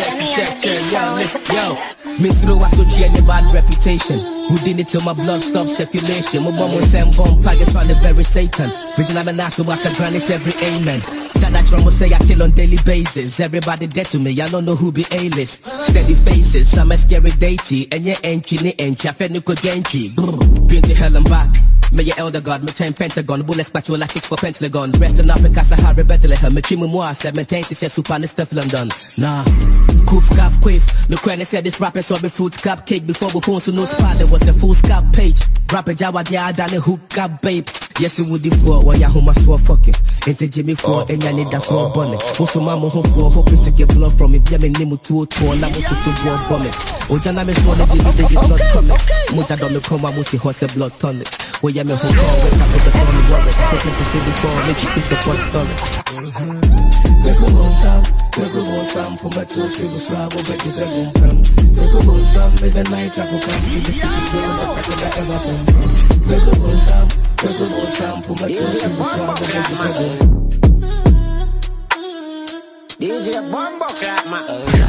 Speaker 18: Yo, me through associate a bad reputation. Who did it till my blood stopped circulation? My mom was sent bomb, target from the very Satan. Original Manasseh, after grannies every amen. That drum say I kill on daily basis. Everybody dead to me, I don't know who be A-list. Steady faces, some are scary deity. And you ain't kidding, ain't ya fed nuka genki. Been to hell and back. Me your elder god, me chain pentagon. Bullets spatula like 6 for pentagon. Resting up in Casa Bethlehem. Me chimu moi, 17 to say super and stuff London. Nah. Koof, calf, quiff. The cranny said this rapper saw the fruit cupcake. Before we phone to notepad, there was a full scalp page. Rapper Jawa, yeah, down the hook up, babe. Yes, you would default while your home I swore fucking. Into Jimmy 4 and I need that swore bunny. Also, mama home for hoping to get blood from me. Blaming Nimu 202 and I'm to war bomb. Ojana me swan the Jimmy, they is not coming. Mucha don't me come, I will see horse and blood tonic. Where you me who call, wake up with the phone wallet. Hoping to see before, make it piece of what story. Make a go some, for my two silver slab, or bet you say go come. Make a go some, with the night I go come. You just keep it going, I could ever come. Make a go some, for my two silver slab, or bet you say go come.
Speaker 17: DJ Bomba clap my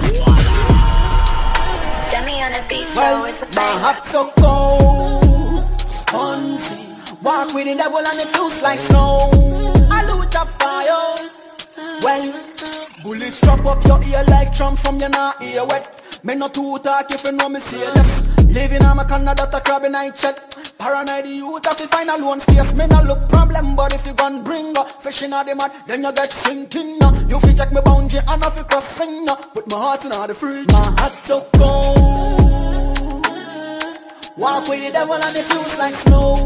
Speaker 10: Dummy on the beat, so it's a
Speaker 17: my heart so cold, spongy. Walk with the devil and it feels like snow. I loot up fire. Well, bullets drop up your ear like Trump from your nah ear wet. Me not too talk if you know me say less. Living on my Canada, that a crab in night check. Paranoid youth have to find a loan space. Me not look problem, but if you gon' bring up fish in the mud, then you get sinking. You fi check me boundary and if you crossing. Put my heart in the fridge. My heart so cold. Walk with the devil and it feels like snow.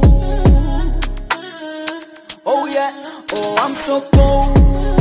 Speaker 17: Oh yeah, oh I'm so cold.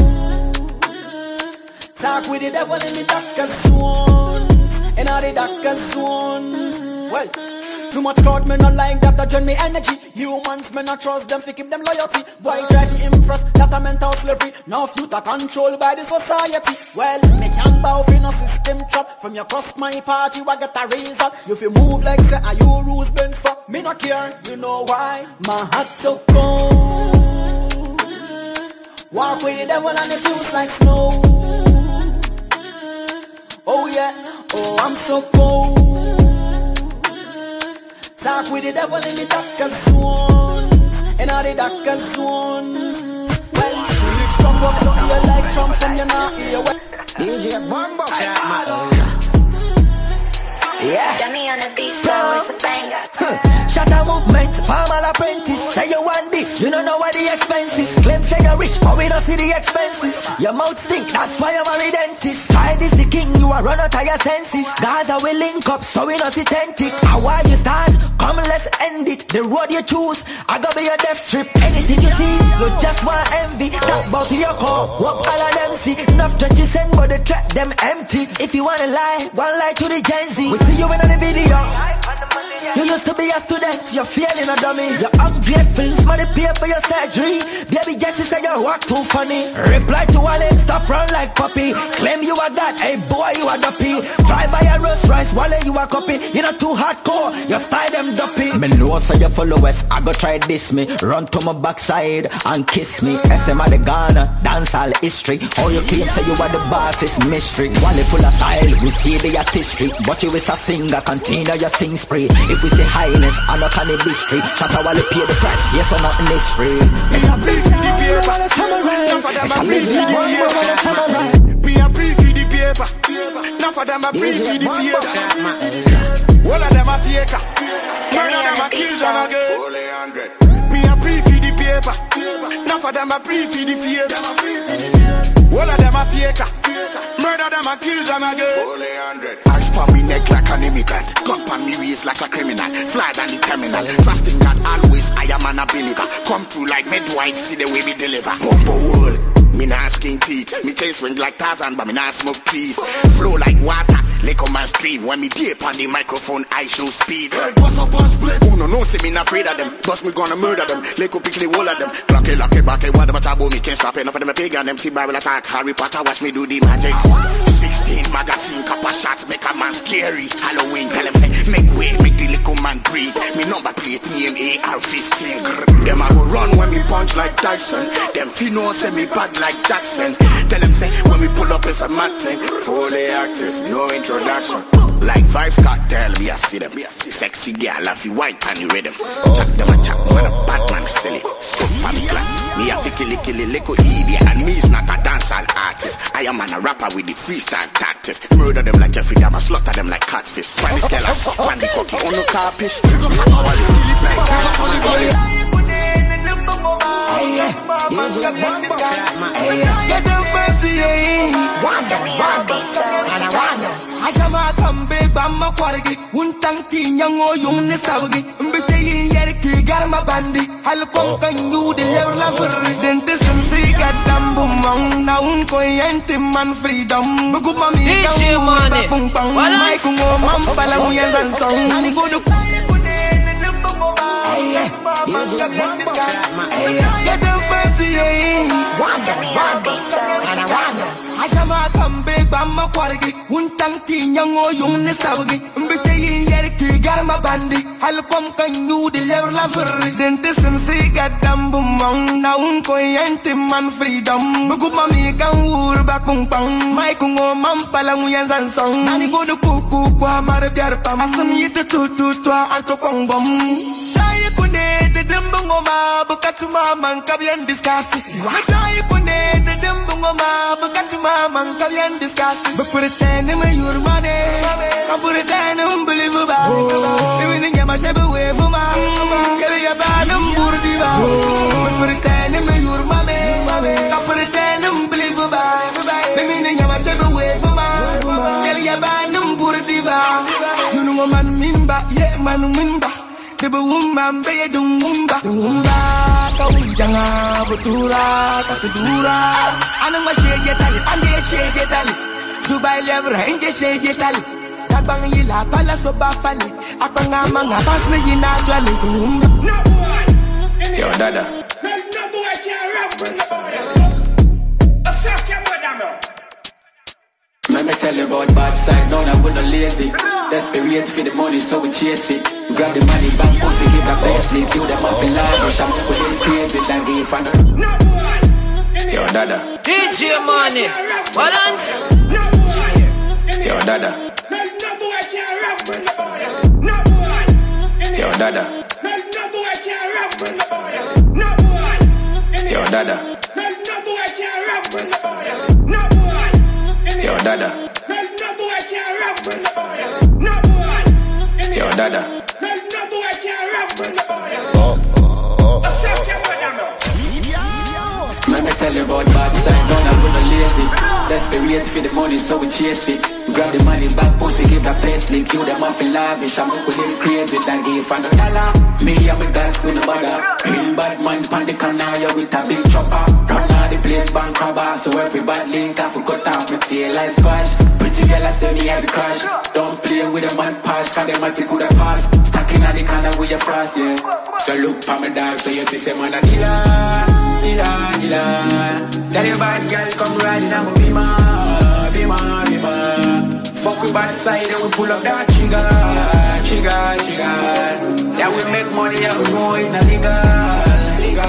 Speaker 17: Talk with the devil in the darkest ones. In all the darkest ones. Well, too much crowd, me not like that, drain me energy. Humans, me not trust them, to keep them loyalty. Why try to impress, that a mental slavery. Now if you are controlled by the society. Well, me can't bow for no system trap. From your cross my party, I get a razor. If you move like say, are you rules bent for? Me not care, you know why? My heart so cold. Walk with the devil and it feels like snow. Oh yeah, oh I'm so cold.
Speaker 19: Talk with the devil in the darker zones, in all the darker zones. Well, you lift from up to ear like Trump from your not ear. DJ Bumbo, yeah.
Speaker 10: Dummy on the beat, so it's a banger.
Speaker 14: Shut a movement, formal apprentice. Say you want this, you don't know what the expenses. Claim say you're rich, but we don't see the expenses. Your mouth stink, that's why I'm a dentist. Try this the king, you are run out of your senses. Gaza will link up, so we not authentic. How why you start? Come let's end it. The road you choose, I gotta be a death trip. Anything you see, you just want envy. Talk about your core, what all of them see. Enough churches send, but they trap them empty. If you wanna lie, one lie to the Gen Z. We see you in the video. You used to be a student, you're feeling a dummy. You're ungrateful, somebody pay for your surgery. Baby Jesse say you walk too funny. Reply to Wale, stop run like puppy. Claim you are God, hey boy you are duppy. Try buy a Rolls Royce, Wale you are copy. You're not too hardcore, you style them duppy. Me know so your followers, I go try this me. Run to my backside and kiss me. SM at the Ghana, dance all history. All you claim say you are the boss, it's mystery. Wale full of style, we see the artistry. But you is a singer, continue your sing spree. If we say highness, I'm not on the history. Shut up while you pay the price, yes or nothing is free. It's a brief for the paper. It's a brief for the paper.
Speaker 20: Me a brief for the paper. Enough of them a brief for the paper. All of them a faker. None of them a kill them again. Me a brief for the paper. Enough of them a brief for the paper. All of them a faker. Murder them and kill them again. Axe pa me neck like an immigrant. Gun pa me waist like a criminal. Fly down the terminal. Trusting God always, I am an believer. Come through like midwife, see the way we deliver. Bumbo world, me nah skin teeth. Me taste swing like Tarzan, but me nah smoke trees. Flow like water, lick on my stream. When me dip on the microphone, I show speed. What's up on split? Oh no, no, see me not afraid of them. Bust me gonna murder them. Lick up, pick the wall of them. Clocky, locky, backy, what about taboo? Me can't stop enough of them a pig and them see Bible attack. Harry Potter, watch me do the magic. 16 magazine, couple shots, make a man scary. Halloween, tell them say, make way, make the little man breathe. Me number plate, name AR-15. Them I go run when me punch like Tyson. Them Fino say me bad like Jackson. Tell them say, when we pull up it's a mad thing. Fully active, no introduction. Like Vibes Cartel, we a see them. Sexy girl, laughy white and you rhythm. Chat them a chat, man a Batman silly. Stop on me clan. Me a fi killy, little idiot. And me is not a dancehall artist. I am an a rapper with the freestyle tactics. Murder them like Jeffrey Dahmer, slaughter them like catfish. Spanish girl, I suck on the cocky, on the carpish. All is killy black, cat on the body.
Speaker 19: Get them fancy, Ajama kambe bama kwargi untanki nyango yung ne sabgi mbite yin yerki garma bandi hal kon kan yu de la furri dente simsi gadam bumang na un ko yenti man freedom bugu mami
Speaker 13: DJ Money
Speaker 19: bum bang mai ko mam bala mu yan san song nani godu get them fancy Ajama kambe bama kwargi untanki nyango yung ne sabgi mbite yin yerki garma bandi hal kom kan yu de la furri dente simsi gadam bumang na un ko yenti man freedom bugu mami kan wur ba pung pang mai ko mam pala mu yan san song nani godu kuku kwa mar biar pam asam yite tu anto kong bom dai kune de dembongo ma bukatuma man kabyan discuss dai kune de dembongo ma bukatuma man kabyan discuss but pretend me your money I'm pretend unbelievable even in your shape away for ma get your bad burdiva but pretend me your money I'm pretend unbelievable even in your shape away for ma get your bad burdiva you know man mimba yeah man mimba Tiba umam be dung umba kau jangan betura kau kedura anu masih jetali ande shege tali Dubai lever henge shege tali tagbang yila pala so bafali apanga manga pas me yina jali
Speaker 20: Yo dada
Speaker 16: Let me tell you about bad side, no, I'm gonna lazy. Desperate for the money, so we chase it. Grab the money back, pussy, give the best lead. You them up in love, rush up, we get crazy, like if I know. Yo, dada.
Speaker 13: DJ Money, balance.
Speaker 16: Yo, dada. Yo, Dada. Yo, Dada. Yo, Dada. Yo, Dada. Let me tell you about bad side, don't I'm gonna lazy. Desperate for the money, so we chase it. Grab the money back, pussy, give the pay slip. Kill them off in lavish, I'm gonna live crazy. That give for $1. Me and my dance with no bother. Real bad man, pan the canal with a big chopper. Run out the place, bank robber. So everybody link off, cut off my tail like squash. Pretty girl, I say me had the crash. Don't play with a man pass, cause them might take with a pass. Stacking at the corner with your frost, yeah. So look for my dog, so you see say man a dealer. Tell your bad girl come riding on my bima. Fuck with bad side and we pull up that trigger. Yeah, we make money and we go in the legal.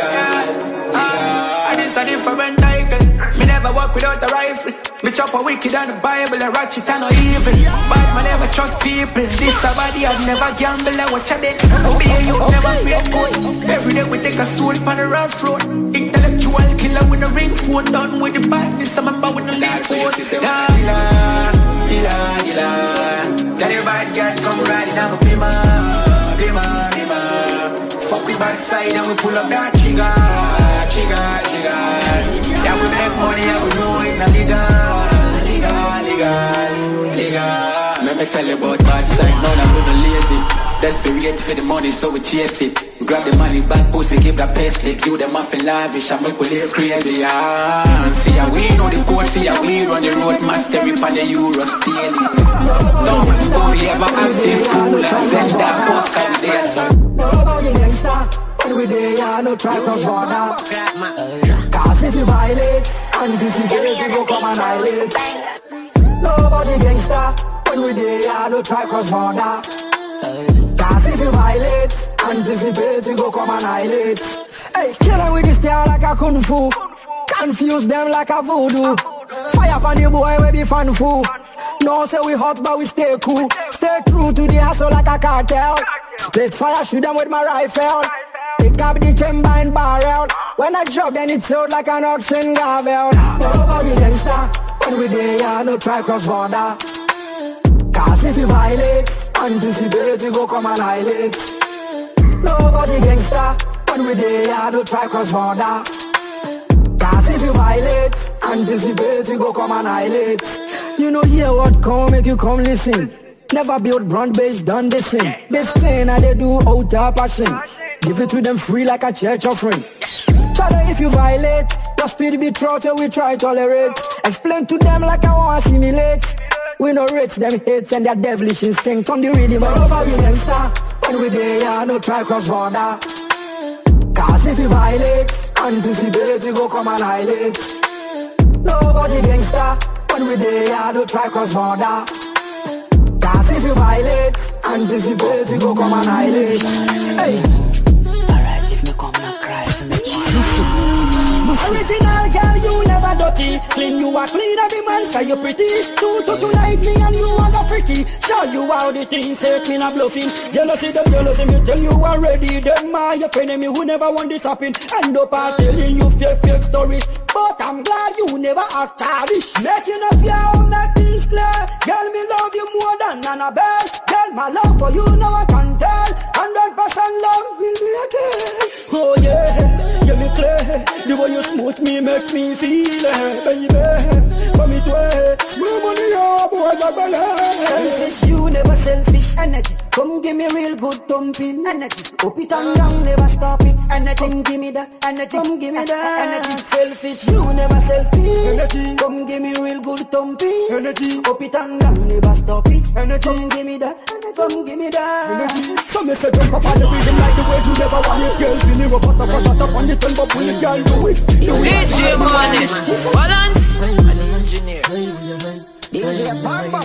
Speaker 16: And it's a different cycle. Me never walk without a rifle. Me chop a wicked and the Bible, a ratchet and no evil. Bad man never trust people. This somebody I've never gamble and watch a dead. Be a youth never fear boy. Every day we take a soul pan the road road. Intellectual killer with a ring phone. Done with the badness, I'm about with the lead phone. Dealer. Tell your bad girl come riding on my bima. Fuck with bad side and we pull up that trigger. Yeah, we make money and we know it not legal. Let me tell you about bad side, now I'm gonna lazy. Desperate for the money, so we chase it. Grab the money back, pussy, give the pay slip. You them off in lavish, I make we live crazy. See how we know the code, see how we run the road. Master it on the Euro stealing. Don't story ever active, cool and send that postcard there, son.
Speaker 14: Nobody gangsta, when we there, no try cross border. Cause if you violate, anticipate, you go come annihilate. Nobody gangsta, when we there, no try cross border. Cause if you violate, anticipate, you go come annihilate. Hey, kill them with the style like a kung fu. Confuse them like a voodoo. Fire upon the boy, we be fun fool. No say we hot, but we stay cool. Stay true to the hustle like a cartel. Split fire, shoot them with my rifle. Pick up the chamber and barrel. When I drop, then it's out like an auction gavel. Nobody gangsta, when we there, no try cross border. Cause if you violate, anticipate, you go come annihilate. Nobody gangsta, when we there, no try cross border. Cause if you violate, anticipate, you go come annihilate. You know hear what come, make you come listen. Never build brand base, done this thing. This thing I they do out of passion. Give it to them free like a church offering. Try if you violate, your speed be throttle, we try tolerate. Explain to them like I want to assimilate. We no rate them hates and their devilish instinct on the rhythm. Nobody gangsta, when we there, no try cross border. Cause if you violate, anticipate, you go come annihilate. Nobody gangsta, when we there, no try cross border. Cause if you violate, anticipate, you go come annihilate. Hey.
Speaker 17: Alright, if me come and cry for me
Speaker 14: Original girl, you never dirty. Clean, you are clean, every man say you pretty. Do like me and you are the freaky. Show you how the things take me not bluffing. Jealousy, them jealousy, me tell you already. Them are your friend and me who never want this happen. End up by telling you fake stories. But I'm glad you never act childish. Making up your make things clear. Girl, me love you more than Annabelle. Girl, my love for you now I can tell. 100% love will be again. Oh yeah, me clear. The way you smooth me makes me feel it, baby. Come it way. More money, oh boy, selfish, you never selfish energy. Come give me real good thumping energy. Up it and down, never stop it. Anything, give me that energy. Come give me that energy. Selfish, you never selfish energy. Come give me real good thumping energy. Up it and down, never stop it. Energy, come give me that. Come give me that energy. So me say jump up on the rhythm like the way you never want it. Girls feel you up on the tempo, pull it, girl, do it.
Speaker 13: DJ Money, balance.
Speaker 17: Engineer. DJ Bombo.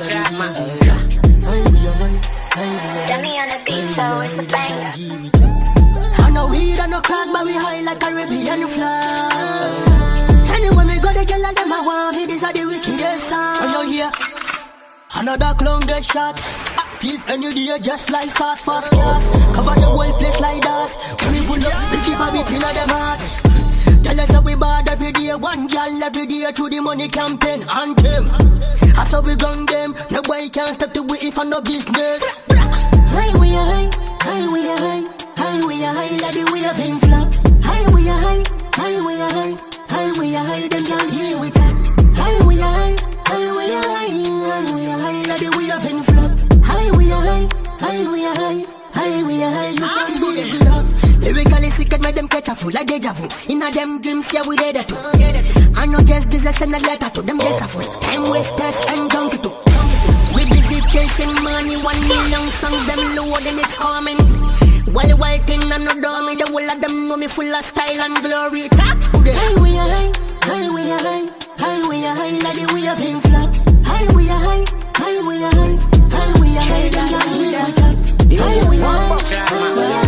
Speaker 10: Dummy on the beat, so it's a banger.
Speaker 6: I know weed and no crack, but we high like Caribbean flag. Anyway, me go the girl and them I want me. These are the wickedest songs. I know here. Another clown get shot. thief any day just like fast cars. Cover the whole place like that. We pull up the cheap a bit in them hearts. Tell us how we bad every day, one girl every day through the money campaign and them. I saw we gun them, no boy can step to we if I no business. Highway high, highway high, highway high, like the way of in flock. Highway high, highway high, highway high, them can't hear with that. Highway high, highway high, highway high, like the way of in flock. Highway high, highway high, highway high, you can't be a good up. Lyrically sick and make them catch a fool like deja vu. Inna them dreams, yeah, we did it too. I know just this, I send a letter to them, yes, a fool. Time wasters and junkie too. We busy chasing money, 1 million songs, them load and it's coming. While working on no dummy, the whole of them know me full of style and glory. Top to the highway high, highway high, highway high, like the way of in flock. Highway high, highway high, highway high, like the way of top. Highway high, highway high.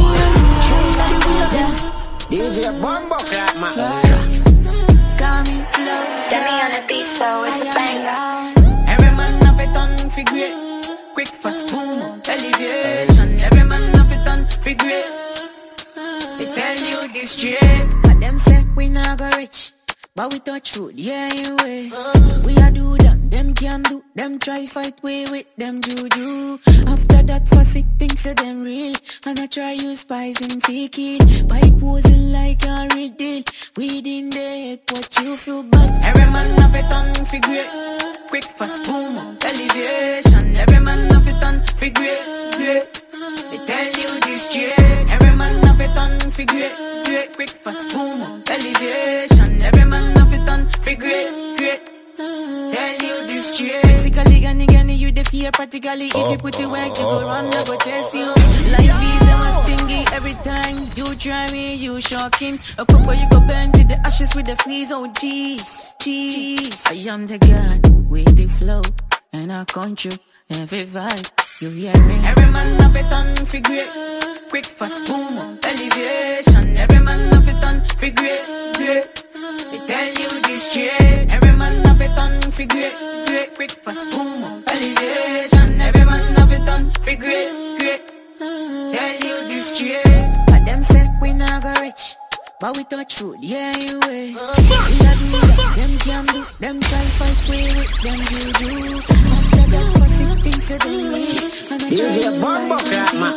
Speaker 14: DJ Bombo clap my
Speaker 10: Got me flow. Get me on the beat, so it's a banger.
Speaker 13: Every man have it on figure. Quick fast boom, elevation. Every man have it on figure. They tell you this straight, but them say we not go rich, but we touch food, yeah, you wish. We a do that, them can do. Them try fight way with them juju. After that fussy things of them real. And I try use spies and fake it. By posing like a real deal. Weed in the head, what you feel bad. Every man have it on figure. Quick fast boom, elevation. Every man have it on figure. They tell you this straight. Every man have it on figure. Quick fast boom, elevation. Every man have it on figure. Tell you this straight. Physically, gani, you the fear practically. If you put it work, you go run, I go chase you. Like visa was stingy every time you try me, you shocking. A couple you go burn to the ashes with the fleas. Oh jeez. I am the god with the flow, and I control every vibe you hearing. Every man have it on figure. Quick fast boom, elevation. Every man have it on figure. They tell you this straight. Every man have it on figure. Quick fast boom, elevation. Every man have it on figure. Tell you this straight. But them say we not go rich, but we touch food, yeah, you wish. We a do that, them can do. Them try fight way with them juju. After that fussy things of them real. And I try
Speaker 14: DJ Bombo clap my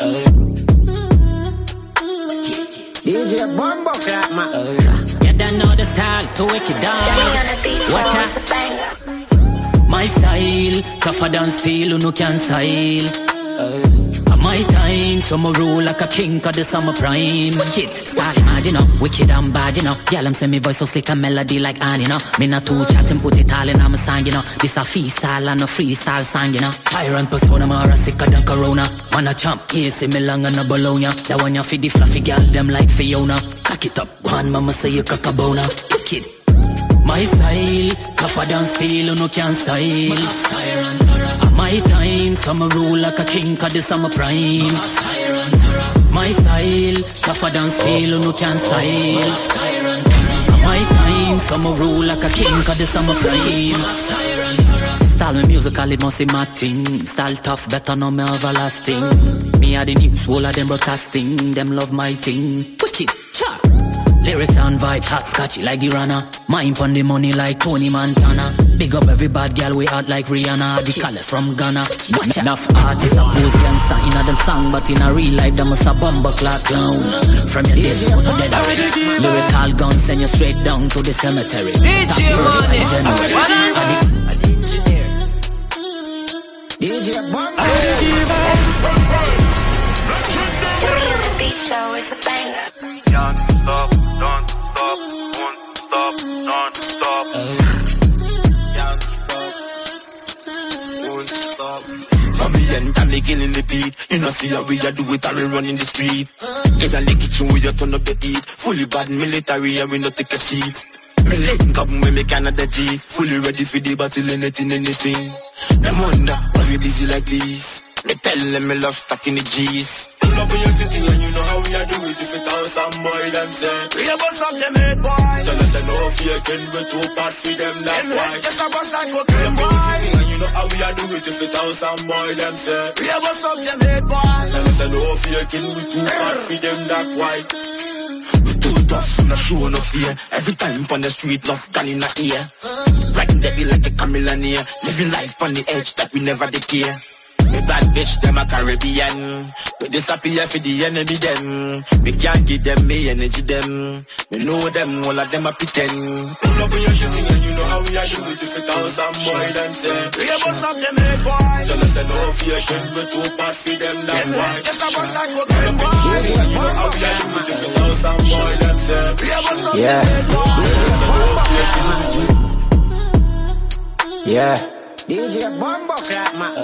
Speaker 14: DJ Bombo clap my
Speaker 21: You don't know the style to wake it down. Watch out. My style, tougher than steel, who no can style. My time, so I rule like a king, cause the summer prime. Kid, start imagine, wicked and bad, you know. Y'all say me voice so slick and melody like Annie, you know. Me not too chat and put it all in my song, you know. This a freestyle and a freestyle song, you know. Tyrant persona, more sicker than Corona. Man a champ, yeah, see me long and a Bologna. That one you feed the fluffy girl, them like Fiona. Cock it up, one mama say you cock a bona. Kid, my style, tougher than steel, who no can style. My time, summer rule like a king, cause this summer prime. My style, tougher than steel, who no can style. My time, summer rule like a king, cause this summer prime. Style me musical, it must be my thing. Style tough, better know me everlasting. Me are the news, all of them broadcasting. Them love my thing. Wicked, cha. Lyrics and vibes, hot scotchy like the runner. Mind on the money like Tony Montana. Big up every bad girl, we hot like Rihanna. The colors from Ghana. Enough artists oppose youngster in a them song, but in a real life, them must a bumper clock clown. From your days, you know dead already. Lyrical guns send you straight down to the cemetery.
Speaker 13: DJ Money, engineer.
Speaker 14: DJ Bombo.
Speaker 10: Beat, so it's a banger.
Speaker 22: Don't stop, won't stop, don't stop. Can't stop, won't stop.
Speaker 20: From the end, I'm killing the beat. You know, see how we a do it, and we run in the street. Get in the kitchen, we a turn up the heat. Fully bad military, and we not take a seat. Me link up when me Canada G. Fully ready for the battle, anything. Them wonder why we busy like this. Me tell them me love stuck in the G's. Pull up in your city and you know how we are do it. If it out some boy, them say we a bust up them head boy. Tell us no faking, we too bad for them that boy. Just a bust like cocaine boy. And you know how we are do it. If it out some boy, them say we a bust up them head boy. Tell us no faking, we too bad for them that boy. Too tough, no show, no fear. Every time on the street, enough gun in the ear. Riding deadly like a chameleon, living life on the edge that we never did care. Me bad bitch, them a Caribbean. We disappear for the enemy, them. We can't give them me energy, them. We know them, all of them a pretend. Pull up on your shit and you know how we are do it. If it out some boy, them say we a bust up them head boy. Tell us no fear, shit, we too bad for them, that boy. Just a bust like cocaine boy. And you know how we are do it. If it out some boy, them say we a bust up them head boy.
Speaker 8: Yeah.
Speaker 6: DJ Bombo Clap, man.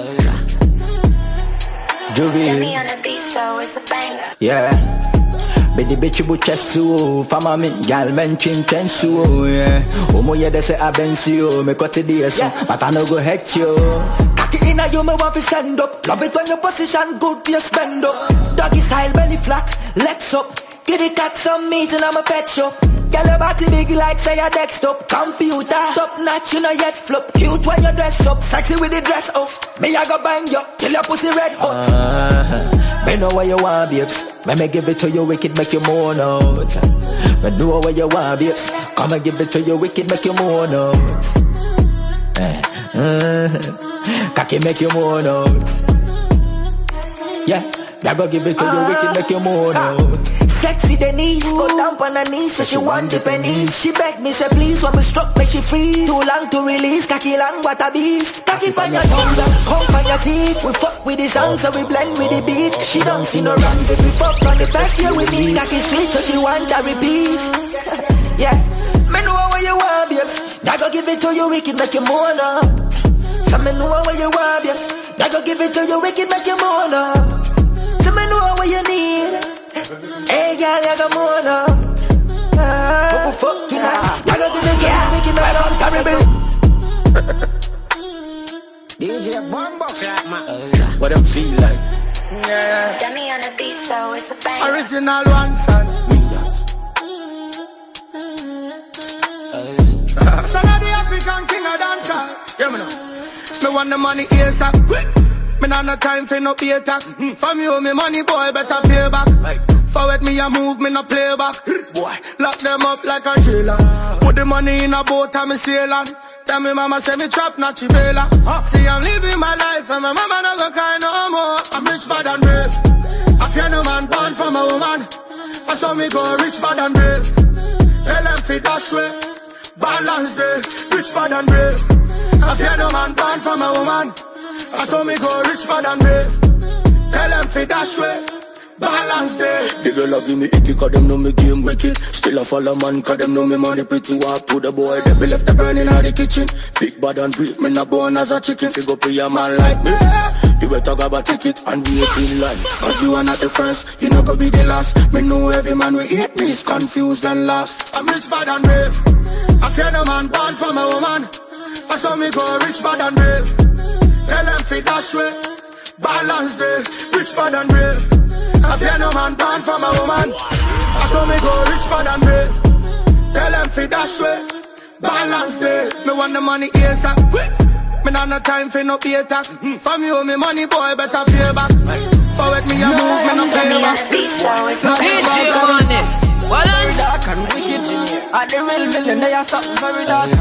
Speaker 8: Juvie.
Speaker 10: on the beat, so it's a banger.
Speaker 8: Yeah. Bidi bitch buche su, fama mi gal men chin su, yeah. Omo ye de se abensi yo, me kote di eso, but I no go hate you. Kaki inna you me want fi send up, love it when your position good for you spend up. Doggy style belly flat, legs up, give the cat some meat in my pet shop. Girl your body big like say your desktop. Computer, top notch you know yet flop. Cute when you dress up, sexy with the dress off. Me I go bang you, till your pussy red hot. Me know what you want babes, me give it to you wicked make you moan out. Me know what you want babes, come and give it to you wicked make you moan out. Cocky make you moan out. Yeah, I go give it to you wicked make you moan out. Sexy Denise, go down on her knees, so she want the pennies. She beg me, say please, when me struck, make she freeze. Too long to release, cocky long, what a beast. Cocky on your tongue, come on your teeth. We fuck with the song, so we blend with the beat. She don't see no wrong, if we fuck on the first year with me. Cocky sweet, so she want to repeat. Yeah, me know what you want, babes. I go give it to you, wicked, make you moan up. So me know what you want, babes. I go give it to you, wicked, make you moan up. So me know what you need. Hey girl, you got more now. Fuck you now. You got to make it, make it not some terrible.
Speaker 6: DJ Bombo Clap, man.
Speaker 20: What them feel like?
Speaker 6: Yeah.
Speaker 10: Dummy on the beat, so it's a banger.
Speaker 6: Original one, son. Son of the African king of dancer. Yeah, me know. Me want the money ASAP, quick. Me not no time for no pay tax. From you, me money boy, better pay back. Forward me a move, me no play back. Boy, lock them up like a jailer. Put the money in a boat and me sailing. Tell me mama say me trap, not chibela. See I'm living my life and my mama no go cry no more. I'm rich bad and brave. I fear no man born from a woman. I saw me go rich bad and brave. Tell them fit dash way, balance day. Rich bad and brave. I fear no man born from a woman. I saw me go rich bad and brave. Tell them fit dash way, balance day.
Speaker 20: The girl a give me icky cause them know me game wicked. Still a follow man cause them know me money pretty. Walk to the boy, they be left the burning out the kitchen. Big bad and brief, me not born as a chicken. Figure pay a man like me. You better grab a ticket and wait in line. Cause you are not the first, you not gonna be the last. Me know every man we hate me is confused and lost.
Speaker 6: I'm rich bad and brave. I fear no man born from a woman. I saw me go rich bad and brave. Tell them fit dash way, balance day. Rich bad and brave. I fear no man born from a woman. I saw me go rich bad and brave. Tell them fit dash way, balance day. Me want the money ASAP, quick. Me not no time for no pay tax. From you, me money boy, better pay back. Forward me a move, me no pay back.
Speaker 9: DJ on this. Well, very dark and wicked. At the real villain, they are something very dark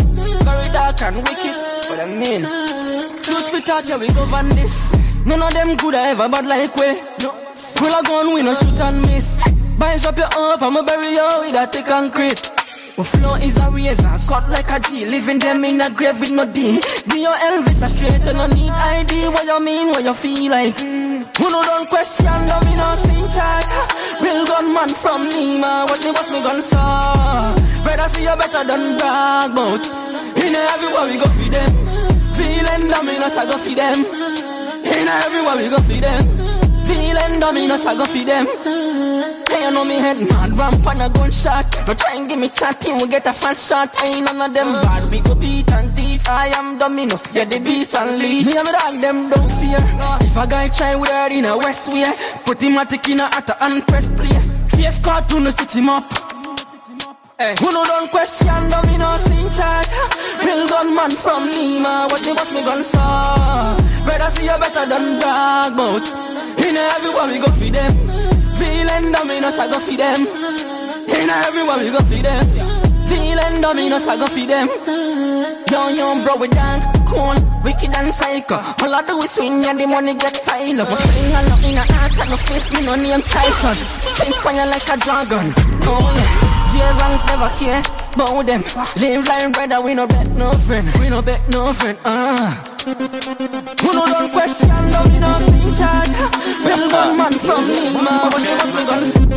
Speaker 9: and wicked. What I mean, truth be told, yeah, we govern this. None of them could ever bad like we. Pull a gun, we no shoot and miss. Binds up your up, I'ma bury you with a thick concrete. My flow is a razor, cut like a G. Leaving them in a grave with no D. Be your Elvis a straight and no need ID. What you mean, what you feel like? Who no don't question, no me no sing charge. Real gunman from Nima, what me boss me gun saw. Brother see you better than brag about. In everywhere we go feed them. Feeling dominus I go feed them. In everywhere we go feed them. Feeling dominus I go feed them. Can you know me head mad, ramp on a gunshot. No try and give me chatting, we get a fan shot. Ain't none of them bad, we go beat and teach. I am Dominus, yeah the beast unleashed. Me and me dog them don't fear. If a guy try wear in a west wear, put him a tick in a at a unpressed play. Fierce cartoon to stitch him up. Hey. Who no don't question Dominus in charge. Real gunman from Lima, what they bust me gun saw. Better see you better than brag bout. In everywhere we go feed them. Villain Dominus I go feed them. In everywhere we go feed them. Villain Dominus I go feed them. Young bro we done cool, wicked and psycho. All I do is swing and the money get piled up. My finger lock in a heart and no face me no name Tyson. Change fire like a dragon. Oh yeah. J-Ranks never care about them. Live like brother, we no bet no friend. We no bet no friend, Who no don't question, Dominus in charge. Real gunman from Lima, but they must be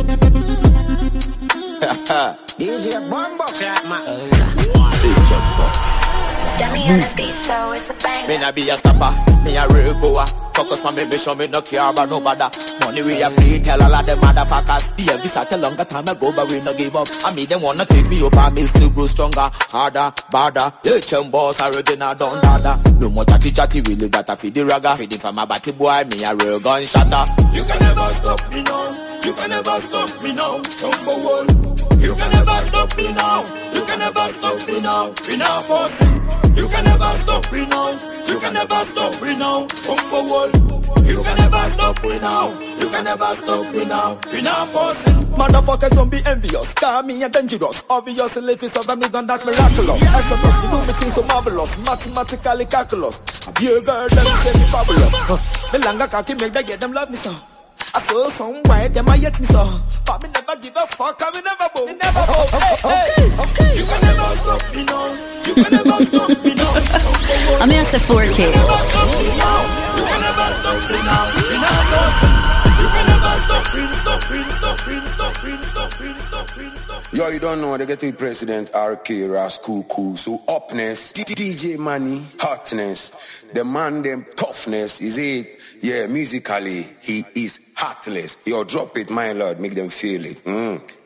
Speaker 9: gonna
Speaker 6: DJ Bombo clap, man.
Speaker 10: Dummy on the beat, so it's a bang.
Speaker 3: Me na be a stopper, me a real goer. Focus on me mission, me no care about nobody. Money we a free, tell all of them motherfuckers. Yeah, we start a longer time ago, but we no give up. I mean, them wanna take me up, and me still grow stronger, harder, badder. HM boss already now done dada. No more chatty, really got a feed the ragga. Feeding from my batty boy, me a real gun shatter. You can never stop me now. You can never stop me now. Number one. You can never stop me now. You can never stop me now. We now boss. You can never stop me now. You can never stop me now. Number one. You can never stop me now. You can never stop me now. We now bossing. Motherfuckers don't be envious. Call me a dangerous. Obviously if it's over me done that miraculous. I suppose we do me things so marvelous. Mathematically calculus. A beer girl them say me fabulous. Me langa kaki make they get them love me so. I saw some white them I yet me so. But me never give a fuck and me never bow. Me never bow. Okay. You can never stop me now. You can never stop me now.
Speaker 4: I'm here to 4K.
Speaker 3: You can never stop me now. You can never stop me now. You can never stop me. Stop me.
Speaker 7: Yo, you don't know they get to President RK Raskuku. So upness, DJ Money, hotness. The man them toughness is it. Yeah, musically he is heartless. Yo, drop it, my lord, make them feel it.